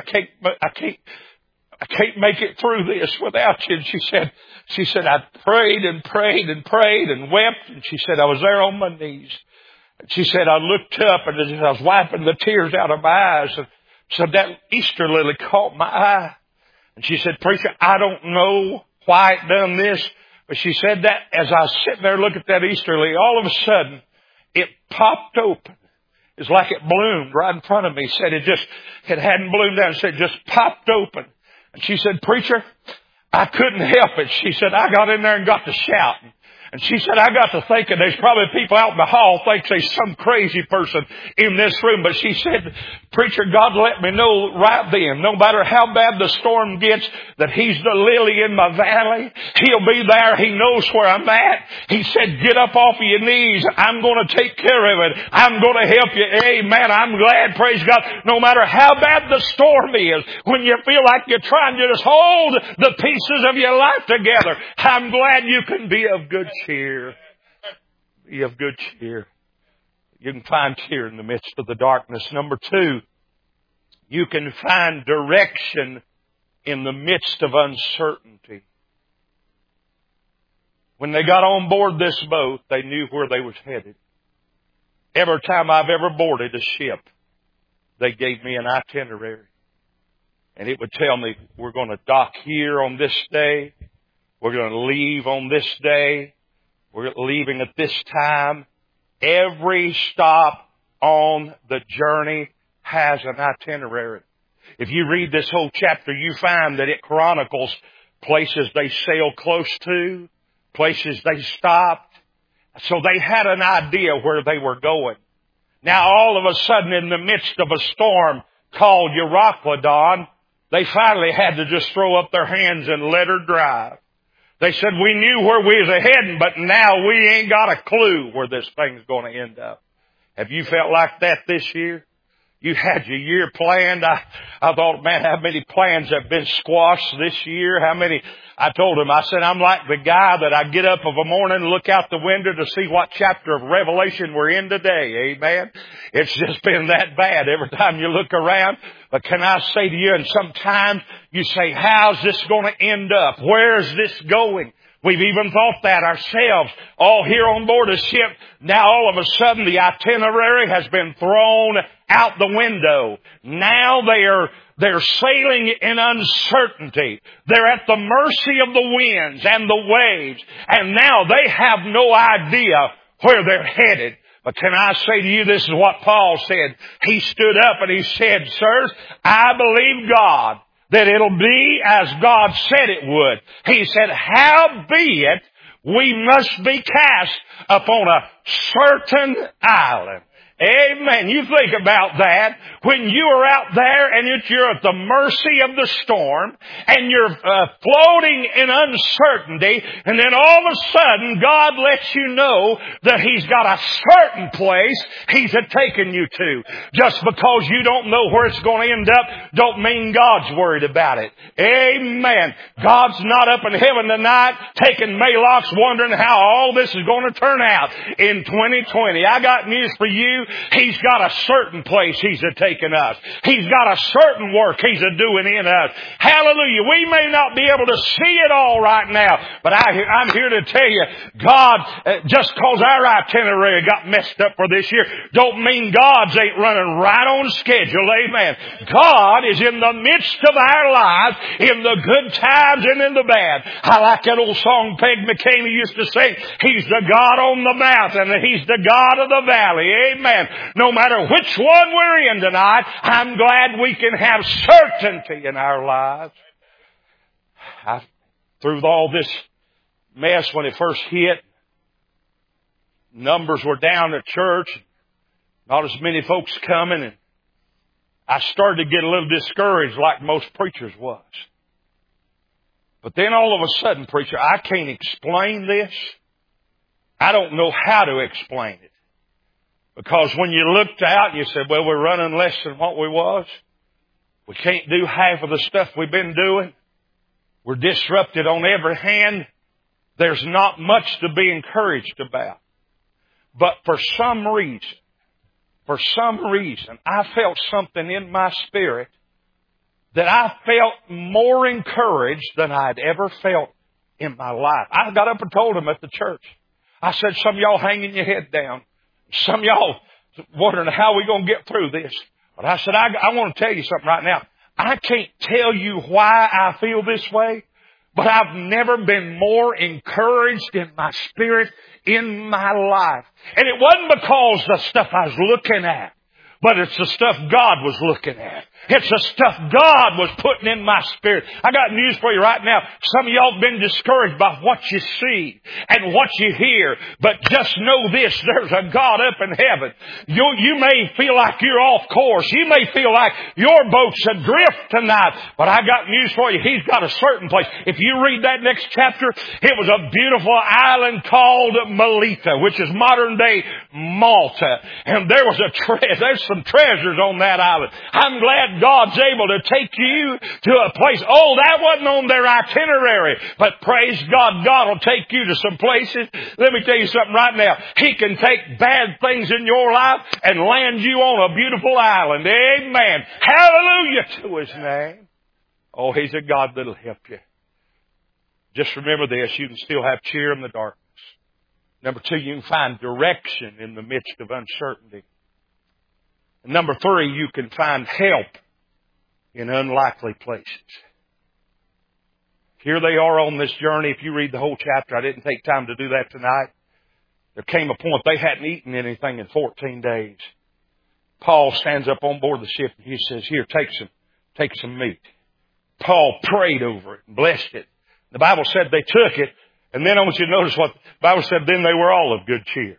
can't make it through this without you. And she said, I prayed and prayed and prayed and wept. And she said, I was there on my knees. And she said, I looked up, and as I was wiping the tears out of my eyes, and so that Easter lily caught my eye. And she said, preacher, I don't know why it done this. But she said that as I was sitting there looking at that Easter lily, all of a sudden, it popped open. It's like it bloomed right in front of me. Said it hadn't bloomed out. Said it just popped open. And she said, preacher, I couldn't help it. She said, I got in there and got to shouting. And she said, I got to thinking there's probably people out in the hall think there's some crazy person in this room. But she said, preacher, God let me know right then, no matter how bad the storm gets, that He's the lily in my valley. He'll be there. He knows where I'm at. He said, get up off of your knees. I'm going to take care of it. I'm going to help you. Amen. I'm glad, praise God, no matter how bad the storm is, when you feel like you're trying to just hold the pieces of your life together, I'm glad you can be of good cheer. Be of good cheer. You can find cheer in the midst of the darkness. Number 2, you can find direction in the midst of uncertainty. When they got on board this boat, they knew where they was headed. Every time I've ever boarded a ship, they gave me an itinerary. And it would tell me, we're going to dock here on this day. We're going to leave on this day. We're leaving at this time. Every stop on the journey has an itinerary. If you read this whole chapter, you find that it chronicles places they sailed close to, places they stopped. So they had an idea where they were going. Now all of a sudden, in the midst of a storm called Euroclydon, they finally had to just throw up their hands and let her drive. They said, we knew where we was heading, but now we ain't got a clue where this thing's going to end up. Have you felt like that this year? You had your year planned. I thought, man, how many plans have been squashed this year? I told him, I said, I'm like the guy that I get up of a morning and look out the window to see what chapter of Revelation we're in today. Amen. It's just been that bad every time you look around. But can I say to you, and sometimes you say, how's this going to end up? Where's this going? We've even thought that ourselves, all here on board a ship. Now all of a sudden the itinerary has been thrown out the window. Now they're sailing in uncertainty. They're at the mercy of the winds and the waves. And now they have no idea where they're headed. But can I say to you, this is what Paul said. He stood up and he said, sirs, I believe God that it'll be as God said it would. He said, howbeit we must be cast upon a certain island. Amen. You think about that. When you are out there and you're at the mercy of the storm and you're floating in uncertainty, and then all of a sudden God lets you know that He's got a certain place He's taken you to. Just because you don't know where it's going to end up don't mean God's worried about it. Amen. God's not up in heaven tonight taking Maylocks wondering how all this is going to turn out in 2020. I got news for you. He's got a certain place He's taken us. He's got a certain work He's doing in us. Hallelujah. We may not be able to see it all right now, but I'm here to tell you, God, just cause our itinerary got messed up for this year, don't mean God's ain't running right on schedule. Amen. God is in the midst of our lives, in the good times and in the bad. I like that old song Peg McCamey used to sing. He's the God on the mountain and He's the God of the valley. Amen. No matter which one we're in tonight, I'm glad we can have certainty in our lives. Through all this mess when it first hit, numbers were down at church, not as many folks coming, and I started to get a little discouraged like most preachers was. But then all of a sudden, preacher, I can't explain this. I don't know how to explain it. Because when you looked out and you said, well, we're running less than what we was. We can't do half of the stuff we've been doing. We're disrupted on every hand. There's not much to be encouraged about. But for some reason, I felt something in my spirit that I felt more encouraged than I'd ever felt in my life. I got up and told them at the church. I said, some of y'all hanging your head down. Some of y'all wondering how we going to get through this. But I said, I want to tell you something right now. I can't tell you why I feel this way, but I've never been more encouraged in my spirit in my life. And it wasn't because the stuff I was looking at, but it's the stuff God was looking at. It's the stuff God was putting in my spirit. I got news for you right now. Some of y'all have been discouraged by what you see and what you hear. But just know this, there's a God up in heaven. You may feel like you're off course. You may feel like your boat's adrift tonight. But I got news for you. He's got a certain place. If you read that next chapter, it was a beautiful island called Melita, which is modern day Malta. And there's some treasures on that island. I'm glad God's able to take you to a place. Oh, that wasn't on their itinerary. But praise God, God will take you to some places. Let me tell you something right now. He can take bad things in your life and land you on a beautiful island. Amen. Hallelujah to His name. Oh, He's a God that'll help you. Just remember this. You can still have cheer in the darkness. Number 2, you can find direction in the midst of uncertainty. And number 3, you can find help in unlikely places. Here they are on this journey. If you read the whole chapter, I didn't take time to do that tonight. There came a point they hadn't eaten anything in 14 days. Paul stands up on board the ship and he says, here, take some meat. Paul prayed over it and blessed it. The Bible said they took it. And then I want you to notice what the Bible said, then they were all of good cheer.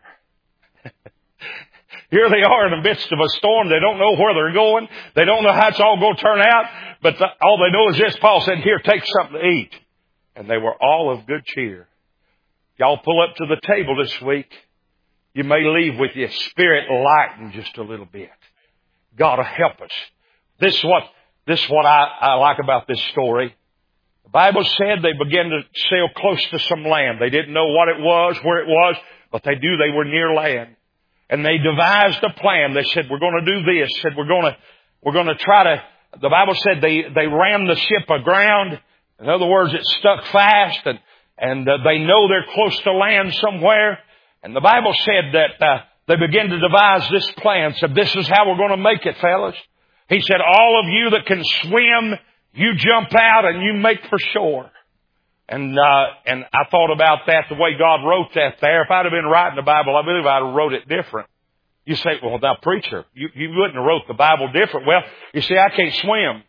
Here they are in the midst of a storm. They don't know where they're going. They don't know how it's all going to turn out. But all they know is this. Paul said, here, take something to eat. And they were all of good cheer. Y'all pull up to the table this week. You may leave with your spirit lightened just a little bit. God will help us. This is what I like about this story. The Bible said they began to sail close to some land. They didn't know what it was, where it was, but they knew they were near land. And they devised a plan. They said, we're going to do this. Said, we're going to try to, the Bible said they ran the ship aground. In other words, it stuck fast. And and they know they're close to land somewhere. And the Bible said that they began to devise this plan. Said, this is how we're going to make it, fellas. He said, all of you that can swim, you jump out and you make for shore. And I thought about that, the way God wrote that there. If I'd have been writing the Bible, I believe I'd have wrote it different. You say, well, now, preacher, you wouldn't have wrote the Bible different. Well, you see, I can't swim.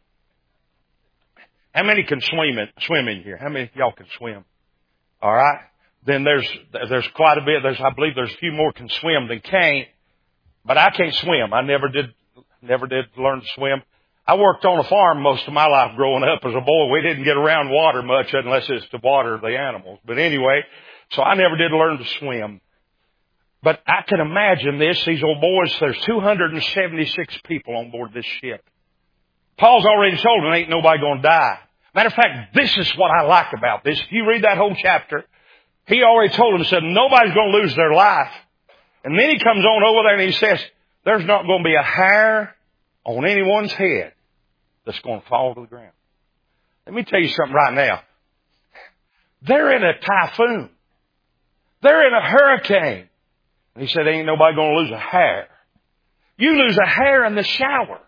How many can swim in here? How many of y'all can swim? All right. Then there's quite a bit. I believe there's a few more can swim than can't. But I can't swim. I never did learn to swim. I worked on a farm most of my life growing up as a boy. We didn't get around water much unless it's to water the animals. But anyway, so I never did learn to swim. But I can imagine this. These old boys, there's 276 people on board this ship. Paul's already told them ain't nobody going to die. Matter of fact, this is what I like about this. If you read that whole chapter, he already told them, said, nobody's going to lose their life. And then he comes on over there and he says, there's not going to be a hair on anyone's head that's going to fall to the ground. Let me tell you something right now. They're in a typhoon. They're in a hurricane. And he said, ain't nobody going to lose a hair. You lose a hair in the shower.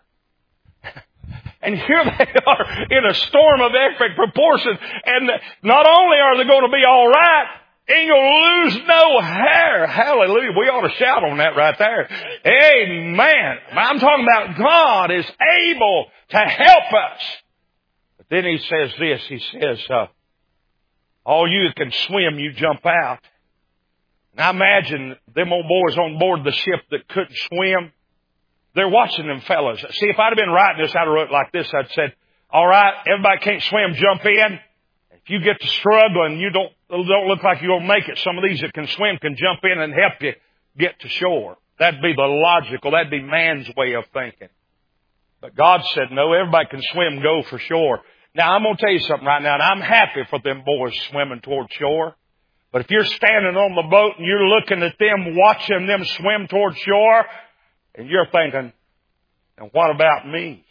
And here they are in a storm of epic proportion. And not only are they going to be all right, ain't going to lose no hair. Hallelujah. We ought to shout on that right there. Amen. I'm talking about God is able to help us. But then he says this. He says, all you that can swim, you jump out. And I imagine them old boys on board the ship that couldn't swim. They're watching them fellas. See, if I'd have been writing this, I'd have wrote it like this. I'd said, all right, everybody can't swim, jump in. If you get to struggling, you don't look like you're going to make it. Some of these that can swim can jump in and help you get to shore. That'd be the logical, that'd be man's way of thinking. But God said, no, everybody can swim, go for shore. Now, I'm going to tell you something right now, and I'm happy for them boys swimming toward shore. But if you're standing on the boat and you're looking at them, watching them swim toward shore, and you're thinking, and what about me?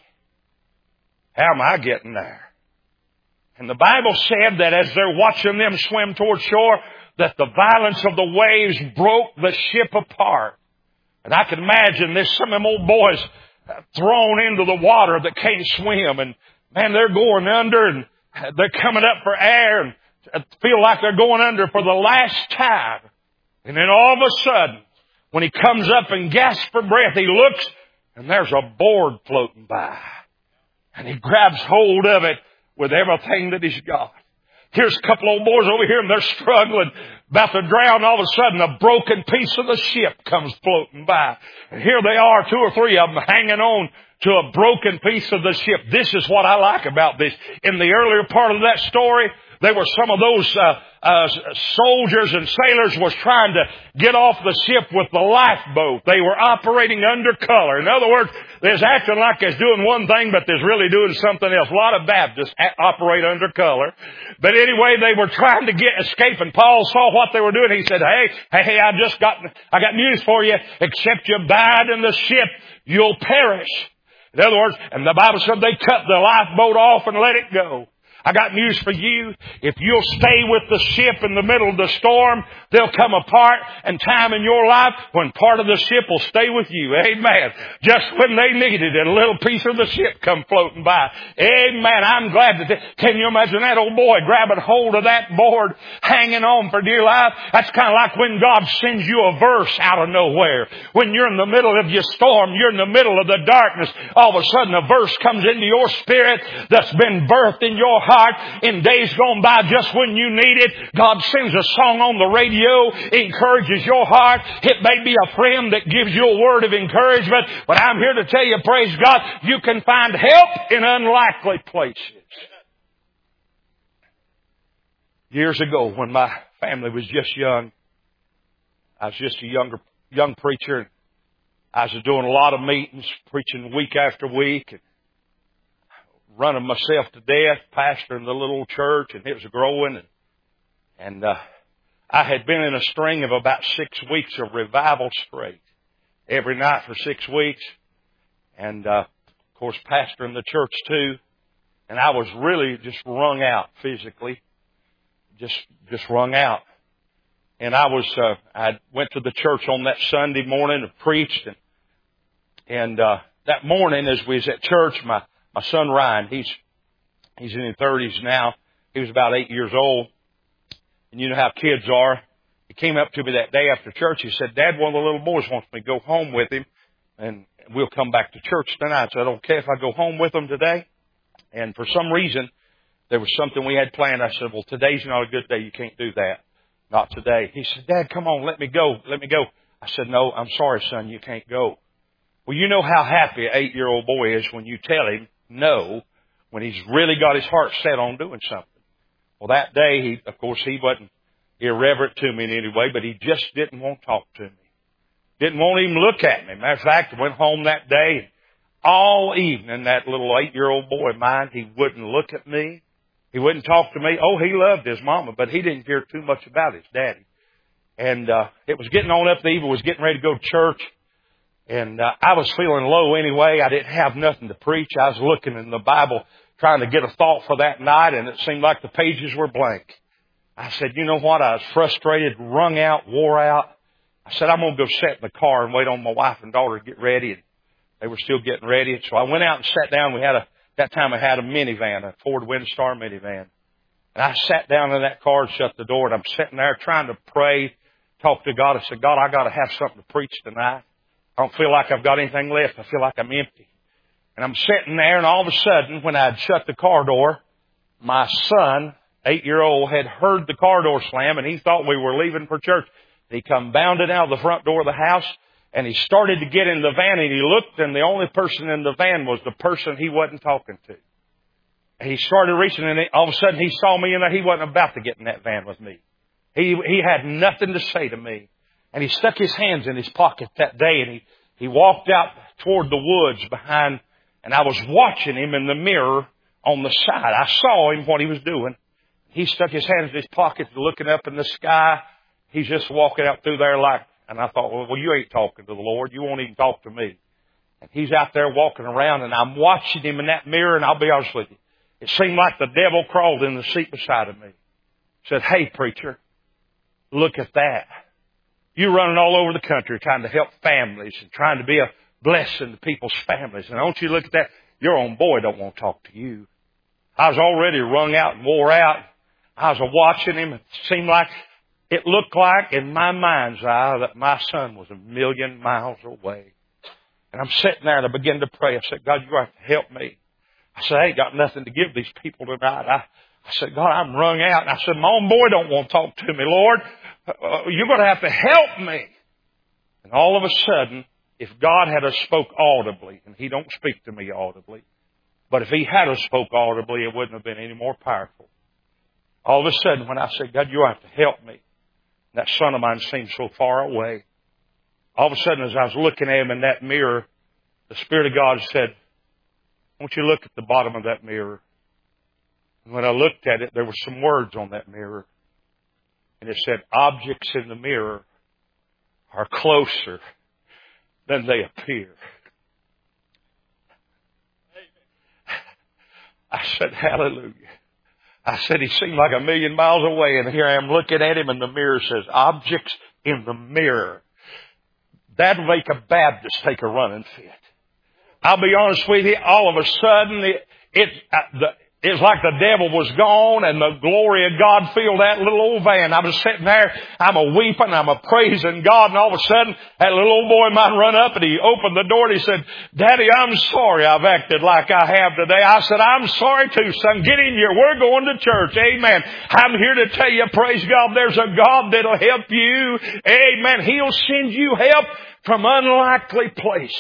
How am I getting there? And the Bible said that as they're watching them swim toward shore, that the violence of the waves broke the ship apart. And I can imagine there's some of them old boys thrown into the water that can't swim. And man, they're going under and they're coming up for air and feel like they're going under for the last time. And then all of a sudden, when he comes up and gasps for breath, he looks and there's a board floating by. And he grabs hold of it with everything that he's got. Here's a couple old boys over here and they're struggling, about to drown. All of a sudden, a broken piece of the ship comes floating by. And here they are, 2 or 3 of them hanging on to a broken piece of the ship. This is what I like about this. In the earlier part of that story, there were some of those soldiers and sailors was trying to get off the ship with the lifeboat. They were operating under color. In other words, they're acting like they're doing one thing, but they're really doing something else. A lot of Baptists operate under color. But anyway, they were trying to escape, and Paul saw what they were doing. He said, hey, I got news for you. Except you abide in the ship, you'll perish. In other words, and the Bible said they cut the lifeboat off and let it go. I got news for you. If you'll stay with the ship in the middle of the storm, there'll come a part and time in your life when part of the ship will stay with you. Amen. Just when they needed it, a little piece of the ship come floating by. Amen. I'm glad can you imagine that old boy grabbing hold of that board, hanging on for dear life? That's kind of like when God sends you a verse out of nowhere. When you're in the middle of your storm, you're in the middle of the darkness, all of a sudden a verse comes into your spirit that's been birthed in your heart in days gone by just when you need it. God sends a song on the radio, encourages your heart. It may be a friend that gives you a word of encouragement, but I'm here to tell you, praise God, you can find help in unlikely places. Years ago, when my family was just young, I was just a young preacher. I was doing a lot of meetings, preaching week after week, and running myself to death, pastoring the little church, and it was growing. And I had been in a string of about 6 weeks of revival straight, every night for 6 weeks. And, of course, pastoring the church too. And I was really just wrung out physically. just wrung out. And I went to the church on that Sunday morning and preached. And that morning as we was at church, my son Ryan, he's in his 30s now. He was about 8 years old. And you know how kids are. He came up to me that day after church. He said, Dad, one of the little boys wants me to go home with him, and we'll come back to church tonight. So I don't care if I go home with him today. And for some reason, there was something we had planned. I said, well, today's not a good day. You can't do that. Not today. He said, Dad, come on, let me go. Let me go. I said, no, I'm sorry, son, you can't go. Well, you know how happy an 8-year-old boy is when you tell him no, when he's really got his heart set on doing something. Well, that day, he wasn't irreverent to me in any way, but he just didn't want to talk to me. Didn't want to even look at me. Matter of fact, I went home that day, and all evening, that little 8-year-old boy of mine, he wouldn't look at me. He wouldn't talk to me. Oh, he loved his mama, but he didn't care too much about his daddy. And it was getting on up the eve. I was getting ready to go to church. And I was feeling low anyway. I didn't have nothing to preach. I was looking in the Bible trying to get a thought for that night, and it seemed like the pages were blank. I said, you know what? I was frustrated, wrung out, wore out. I said, I'm going to go sit in the car and wait on my wife and daughter to get ready. And they were still getting ready. And so I went out and sat down. That time I had a minivan, a Ford Windstar minivan. And I sat down in that car and shut the door. And I'm sitting there trying to pray, talk to God. I said, God, I got to have something to preach tonight. I don't feel like I've got anything left. I feel like I'm empty. And I'm sitting there, and all of a sudden, when I'd shut the car door, my son, 8-year-old, had heard the car door slam, and he thought we were leaving for church. He come bounding out of the front door of the house, and he started to get in the van, and he looked, and the only person in the van was the person he wasn't talking to. And he started reaching, and all of a sudden he saw me in there. He wasn't about to get in that van with me. He had nothing to say to me. And he stuck his hands in his pocket that day, and he walked out toward the woods behind, and I was watching him in the mirror on the side. I saw him, what he was doing. He stuck his hands in his pockets, looking up in the sky. He's just walking out through there and I thought, well, you ain't talking to the Lord. You won't even talk to me. And he's out there walking around, and I'm watching him in that mirror, and I'll be honest with you. It seemed like the devil crawled in the seat beside of me. Said, hey, preacher, look at that. You're running all over the country trying to help families and trying to be a blessing to people's families. And don't you look at that? Your own boy don't want to talk to you. I was already wrung out and wore out. I was watching him. It looked like in my mind's eye that my son was 1,000,000 miles away. And I'm sitting there and I began to pray. I said, God, you have to help me. I said, I ain't got nothing to give these people tonight. I said, God, I'm wrung out. And I said, my own boy don't want to talk to me, Lord. You're going to have to help me. And all of a sudden, if God had a spoke audibly, and He don't speak to me audibly, but if He had a spoke audibly, it wouldn't have been any more powerful. All of a sudden, when I said, God, you have to help me, that son of mine seemed so far away. All of a sudden, as I was looking at him in that mirror, the Spirit of God said, I want you to look at the bottom of that mirror. And when I looked at it, there were some words on that mirror. And it said, objects in the mirror are closer than they appear. I said, hallelujah. I said, he seemed like 1,000,000 miles away, and here I am looking at him, and the mirror says, objects in the mirror. That'd make a Baptist take a running fit. I'll be honest with you, all of a sudden, it's like the devil was gone and the glory of God filled that little old van. I was sitting there, I'm a-weeping, I'm a-praising God, and all of a sudden, that little old boy of mine run up and he opened the door and he said, Daddy, I'm sorry I've acted like I have today. I said, I'm sorry too, son. Get in here. We're going to church. Amen. I'm here to tell you, praise God, there's a God that'll help you. Amen. He'll send you help from unlikely places.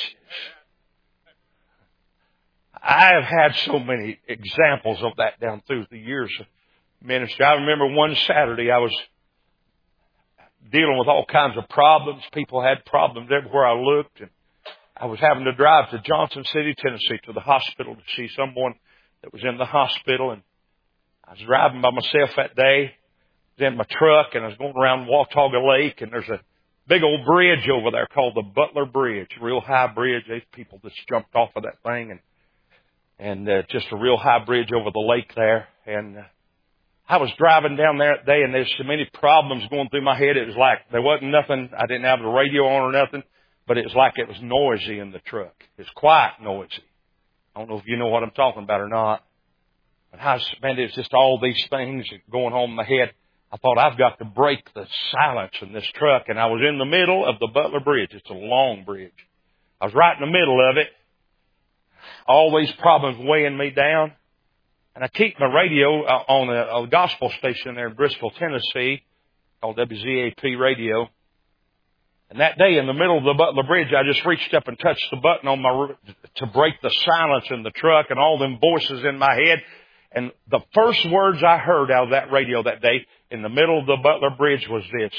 I have had so many examples of that down through the years of ministry. I remember one Saturday I was dealing with all kinds of problems. People had problems everywhere I looked. And I was having to drive to Johnson City, Tennessee, to the hospital to see someone that was in the hospital. And I was driving by myself that day. I was in my truck, and I was going around Watauga Lake, and there's a big old bridge over there called the Butler Bridge, a real high bridge. There's people that's jumped off of that thing, and just a real high bridge over the lake there. And I was driving down there that day and there's so many problems going through my head. It was like there wasn't nothing. I didn't have the radio on or nothing, but it was like it was noisy in the truck. It's quiet noisy. I don't know if you know what I'm talking about or not. But it was just all these things going on in my head. I thought, I've got to break the silence in this truck. And I was in the middle of the Butler Bridge. It's a long bridge. I was right in the middle of it. All these problems weighing me down. And I keep my radio on a gospel station there in Bristol, Tennessee, called WZAP Radio. And that day in the middle of the Butler Bridge, I just reached up and touched the button on to break the silence in the truck and all them voices in my head. And the first words I heard out of that radio that day in the middle of the Butler Bridge was this: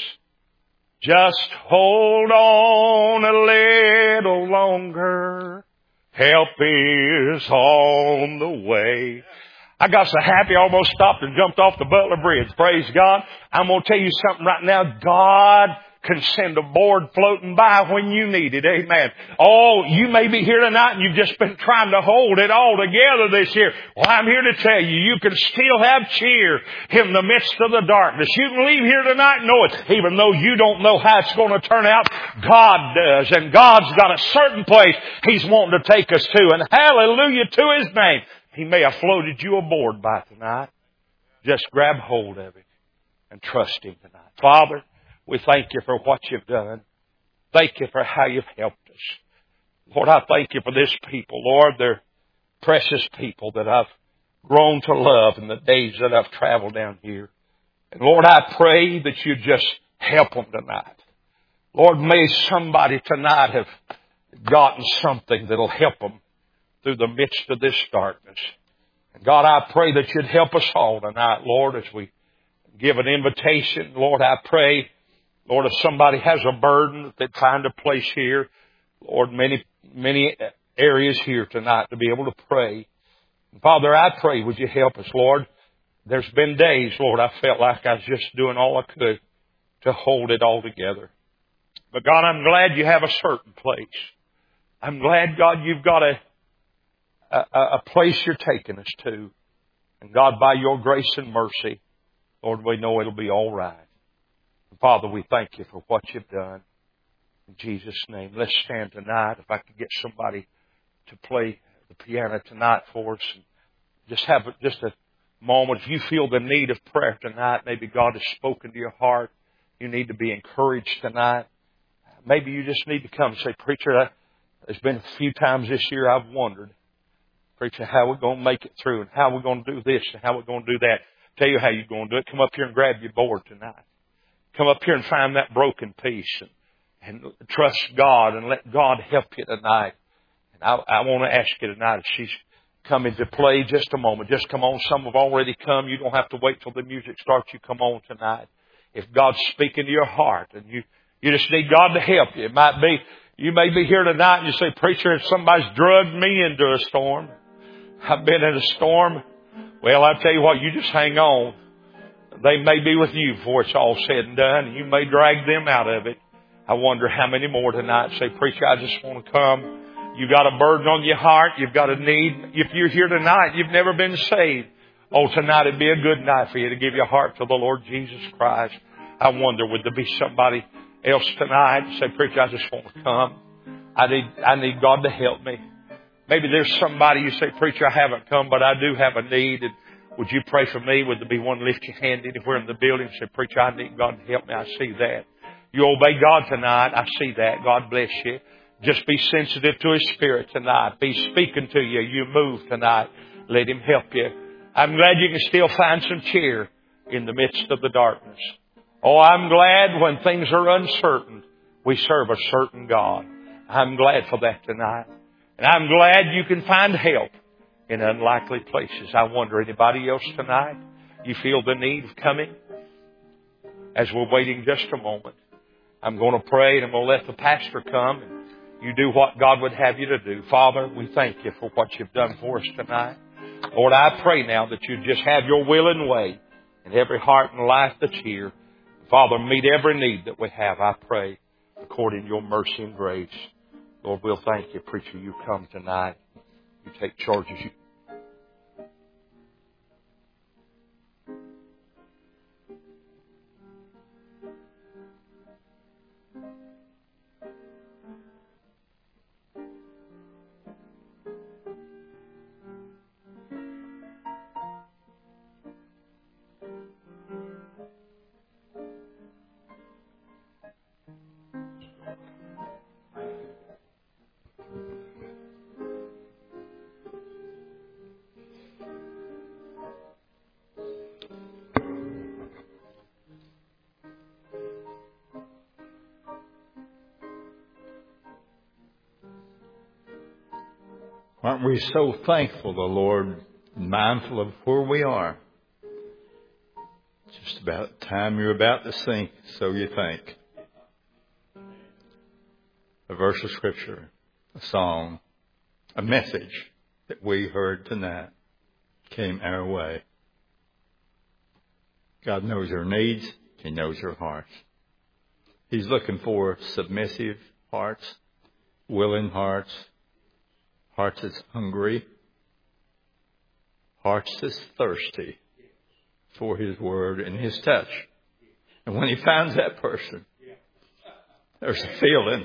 just hold on a little longer. Help is on the way. I got so happy I almost stopped and jumped off the Butler Bridge. Praise God. I'm going to tell you something right now. God can send a board floating by when you need it. Amen. Oh, you may be here tonight and you've just been trying to hold it all together this year. Well, I'm here to tell you, you can still have cheer in the midst of the darkness. You can leave here tonight knowing, even though you don't know how it's going to turn out, God does. And God's got a certain place He's wanting to take us to. And hallelujah to His name. He may have floated you aboard by tonight. Just grab hold of it and trust Him tonight. Father, we thank You for what You've done. Thank You for how You've helped us. Lord, I thank You for this people. Lord, they're precious people that I've grown to love in the days that I've traveled down here. And Lord, I pray that You just help them tonight. Lord, may somebody tonight have gotten something that'll help them through the midst of this darkness. And God, I pray that You'd help us all tonight, Lord, as we give an invitation. Lord, I pray, Lord, if somebody has a burden that they'd find a place here, Lord, many areas here tonight to be able to pray. And Father, I pray, would You help us, Lord? There's been days, Lord, I felt like I was just doing all I could to hold it all together. But God, I'm glad You have a certain place. I'm glad, God, You've got a place You're taking us to. And God, by Your grace and mercy, Lord, we know it'll be all right. And Father, we thank You for what You've done. In Jesus' name, let's stand tonight. If I could get somebody to play the piano tonight for us. And just have just a moment. If you feel the need of prayer tonight, maybe God has spoken to your heart. You need to be encouraged tonight. Maybe you just need to come and say, Preacher, there's been a few times this year I've wondered, Preacher, how we're going to make it through and how we're going to do this and how we're going to do that. Tell you how you're going to do it. Come up here and grab your board tonight. Come up here and find that broken piece and trust God and let God help you tonight. And I want to ask you tonight if she's coming to play just a moment. Just come on. Some have already come. You don't have to wait till the music starts. You come on tonight. If God's speaking to your heart and you just need God to help you. It might be, you may be here tonight and you say, Preacher, if somebody's drugged me into a storm, I've been in a storm. Well, I tell you what, you just hang on. They may be with you before it's all said and done. You may drag them out of it. I wonder how many more tonight say, Preacher, I just want to come. You've got a burden on your heart. You've got a need. If you're here tonight, you've never been saved. Oh, tonight it'd be a good night for you to give your heart to the Lord Jesus Christ. I wonder, would there be somebody else tonight say, Preacher, I just want to come. I need God to help me. Maybe there's somebody you say, Preacher, I haven't come, but I do have a need. And would you pray for me? Would there be one lift your hand anywhere in the building and say, Preacher, I need God to help me. I see that. You obey God tonight. I see that. God bless you. Just be sensitive to His Spirit tonight. Be speaking to you. You move tonight. Let Him help you. I'm glad you can still find some cheer in the midst of the darkness. Oh, I'm glad when things are uncertain, we serve a certain God. I'm glad for that tonight. And I'm glad you can find help in unlikely places. I wonder, anybody else tonight, you feel the need of coming? As we're waiting just a moment, I'm going to pray and I'm going to let the pastor come and you do what God would have you to do. Father, we thank You for what You've done for us tonight. Lord, I pray now that You just have Your will and way in every heart and life that's here. Father, meet every need that we have, I pray, according to Your mercy and grace. Lord, we'll thank You. Preacher, You come tonight. You take charge as You
Aren't we so thankful, the Lord, mindful of where we are? Just about the time you're about to sink, so you think. A verse of Scripture, a song, a message that we heard tonight came our way. God knows our needs. He knows our hearts. He's looking for submissive hearts, willing hearts, hearts that's hungry, hearts that's thirsty for His Word and His touch. And when He finds that person, there's a feeling.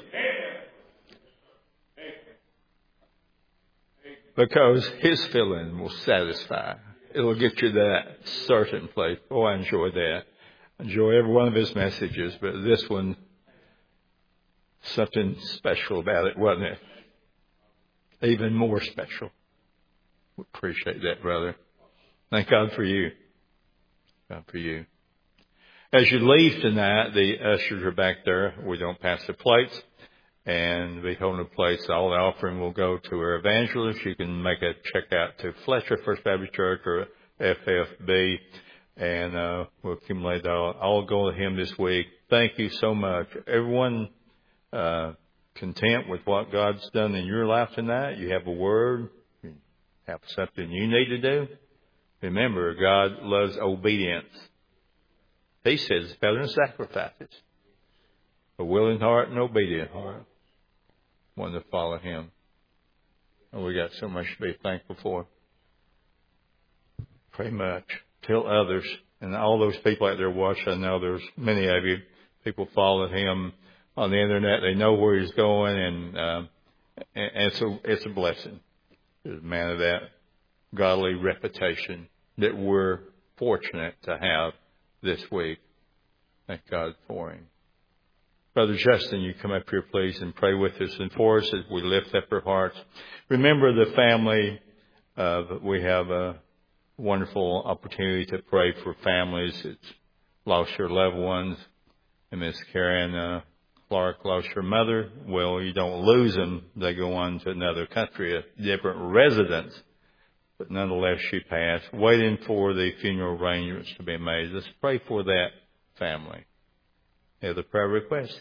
Because His feeling will satisfy. It'll get you to that certain place. Oh, I enjoy that. I enjoy every one of His messages, but this one, something special about it, wasn't it? Even more special. We appreciate that, brother. Thank God for you. God for you. As you leave tonight, the ushers are back there. We don't pass the plates. And we hold the plates. All the offering will go to our evangelist. You can make a check out to Fletcher First Baptist Church or FFB. And we'll accumulate that. I'll go to him this week. Thank you so much. Everyone content with what God's done in your life tonight? You have a word? You have something you need to do? Remember, God loves obedience. He says it's better than sacrifices. A willing heart and obedient heart. One to follow Him. And we got so much to be thankful for. Pray much. Tell others. And all those people out there watching, I know there's many of you. People follow Him on the internet. They know where He's going, and it's a blessing. There's a man of that godly reputation that we're fortunate to have this week. Thank God for him. Brother Justin, you come up here, please, and pray with us and for us as we lift up our hearts. Remember the family. We have a wonderful opportunity to pray for families that's lost their loved ones. And Miss Karen Clark lost her mother. Well, you don't lose them. They go on to another country, a different residence. But nonetheless, she passed, waiting for the funeral arrangements to be made. Let's pray for that family. Any other prayer request?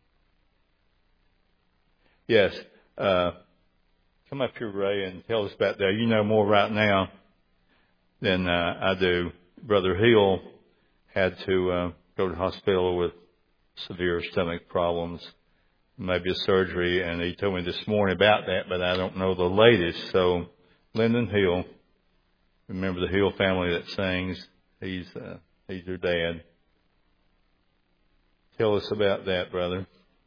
Yes. Come up here, Ray, and tell us about that. You know more right now than I do. Brother Hill had to go to the hospital with severe stomach problems, maybe a surgery, and he told me this morning about that, but I don't know the latest. So, Lyndon Hill, remember the Hill family that sings. He's your dad. Tell us about that, brother.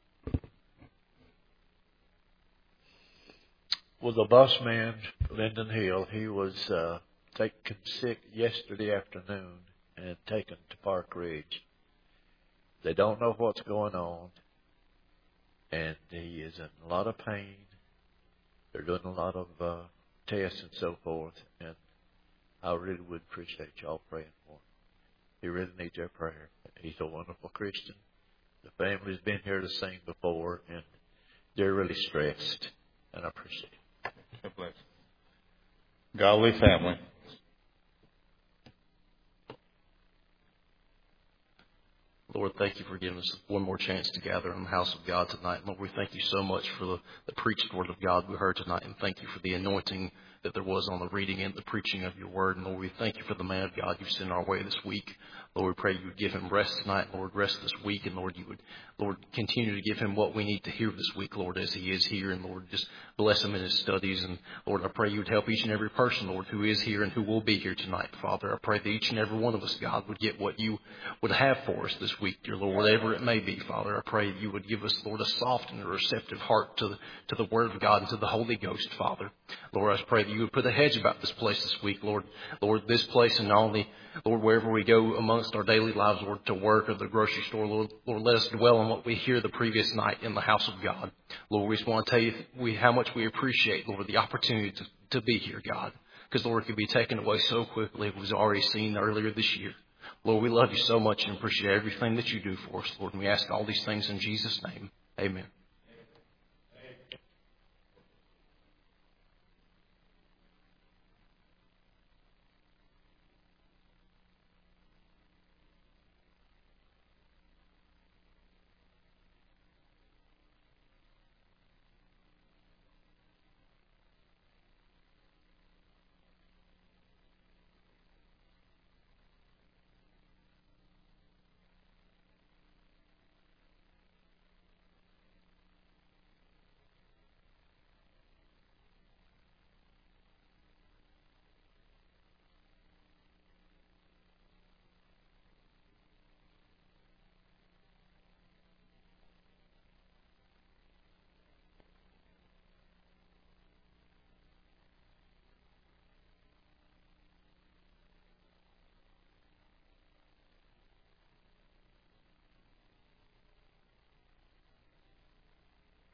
Well, the boss man, Lyndon Hill, he was taken sick yesterday afternoon and taken to Park Ridge. They don't know what's going on, and he is in a lot of pain. They're doing a lot of tests and so forth, and I really would appreciate y'all praying for him. He really needs our prayer. He's a wonderful Christian. The family's been here to sing before, and they're really stressed, and I appreciate it.
God bless. Godly family.
Lord, thank you for giving us one more chance to gather in the house of God tonight. Lord, we thank you so much for the preached word of God we heard tonight, and thank you for the anointing that there was on the reading and the preaching of your word. And Lord, we thank you for the man of God you've sent our way this week. Lord, we pray you would give him rest tonight, Lord, rest this week. And Lord, you would, Lord, continue to give him what we need to hear this week, Lord, as he is here. And Lord, just bless him in his studies. And Lord, I pray you would help each and every person, Lord, who is here and who will be here tonight. Father, I pray that each and every one of us, God, would get what you would have for us this week, dear Lord, whatever it may be. Father, I pray that you would give us, Lord, a soft and a receptive heart to the word of God and to the Holy Ghost, Father. Lord, I pray that you would put a hedge about this place this week, Lord. Lord, this place and not only, Lord, wherever we go amongst our daily lives, Lord, to work or the grocery store, Lord, let us dwell on what we hear the previous night in the house of God. Lord, we just want to tell you how much we appreciate, Lord, the opportunity to be here, God. Because, Lord, it could be taken away so quickly. It was already seen earlier this year. Lord, we love you so much and appreciate everything that you do for us, Lord. And we ask all these things in Jesus' name. Amen.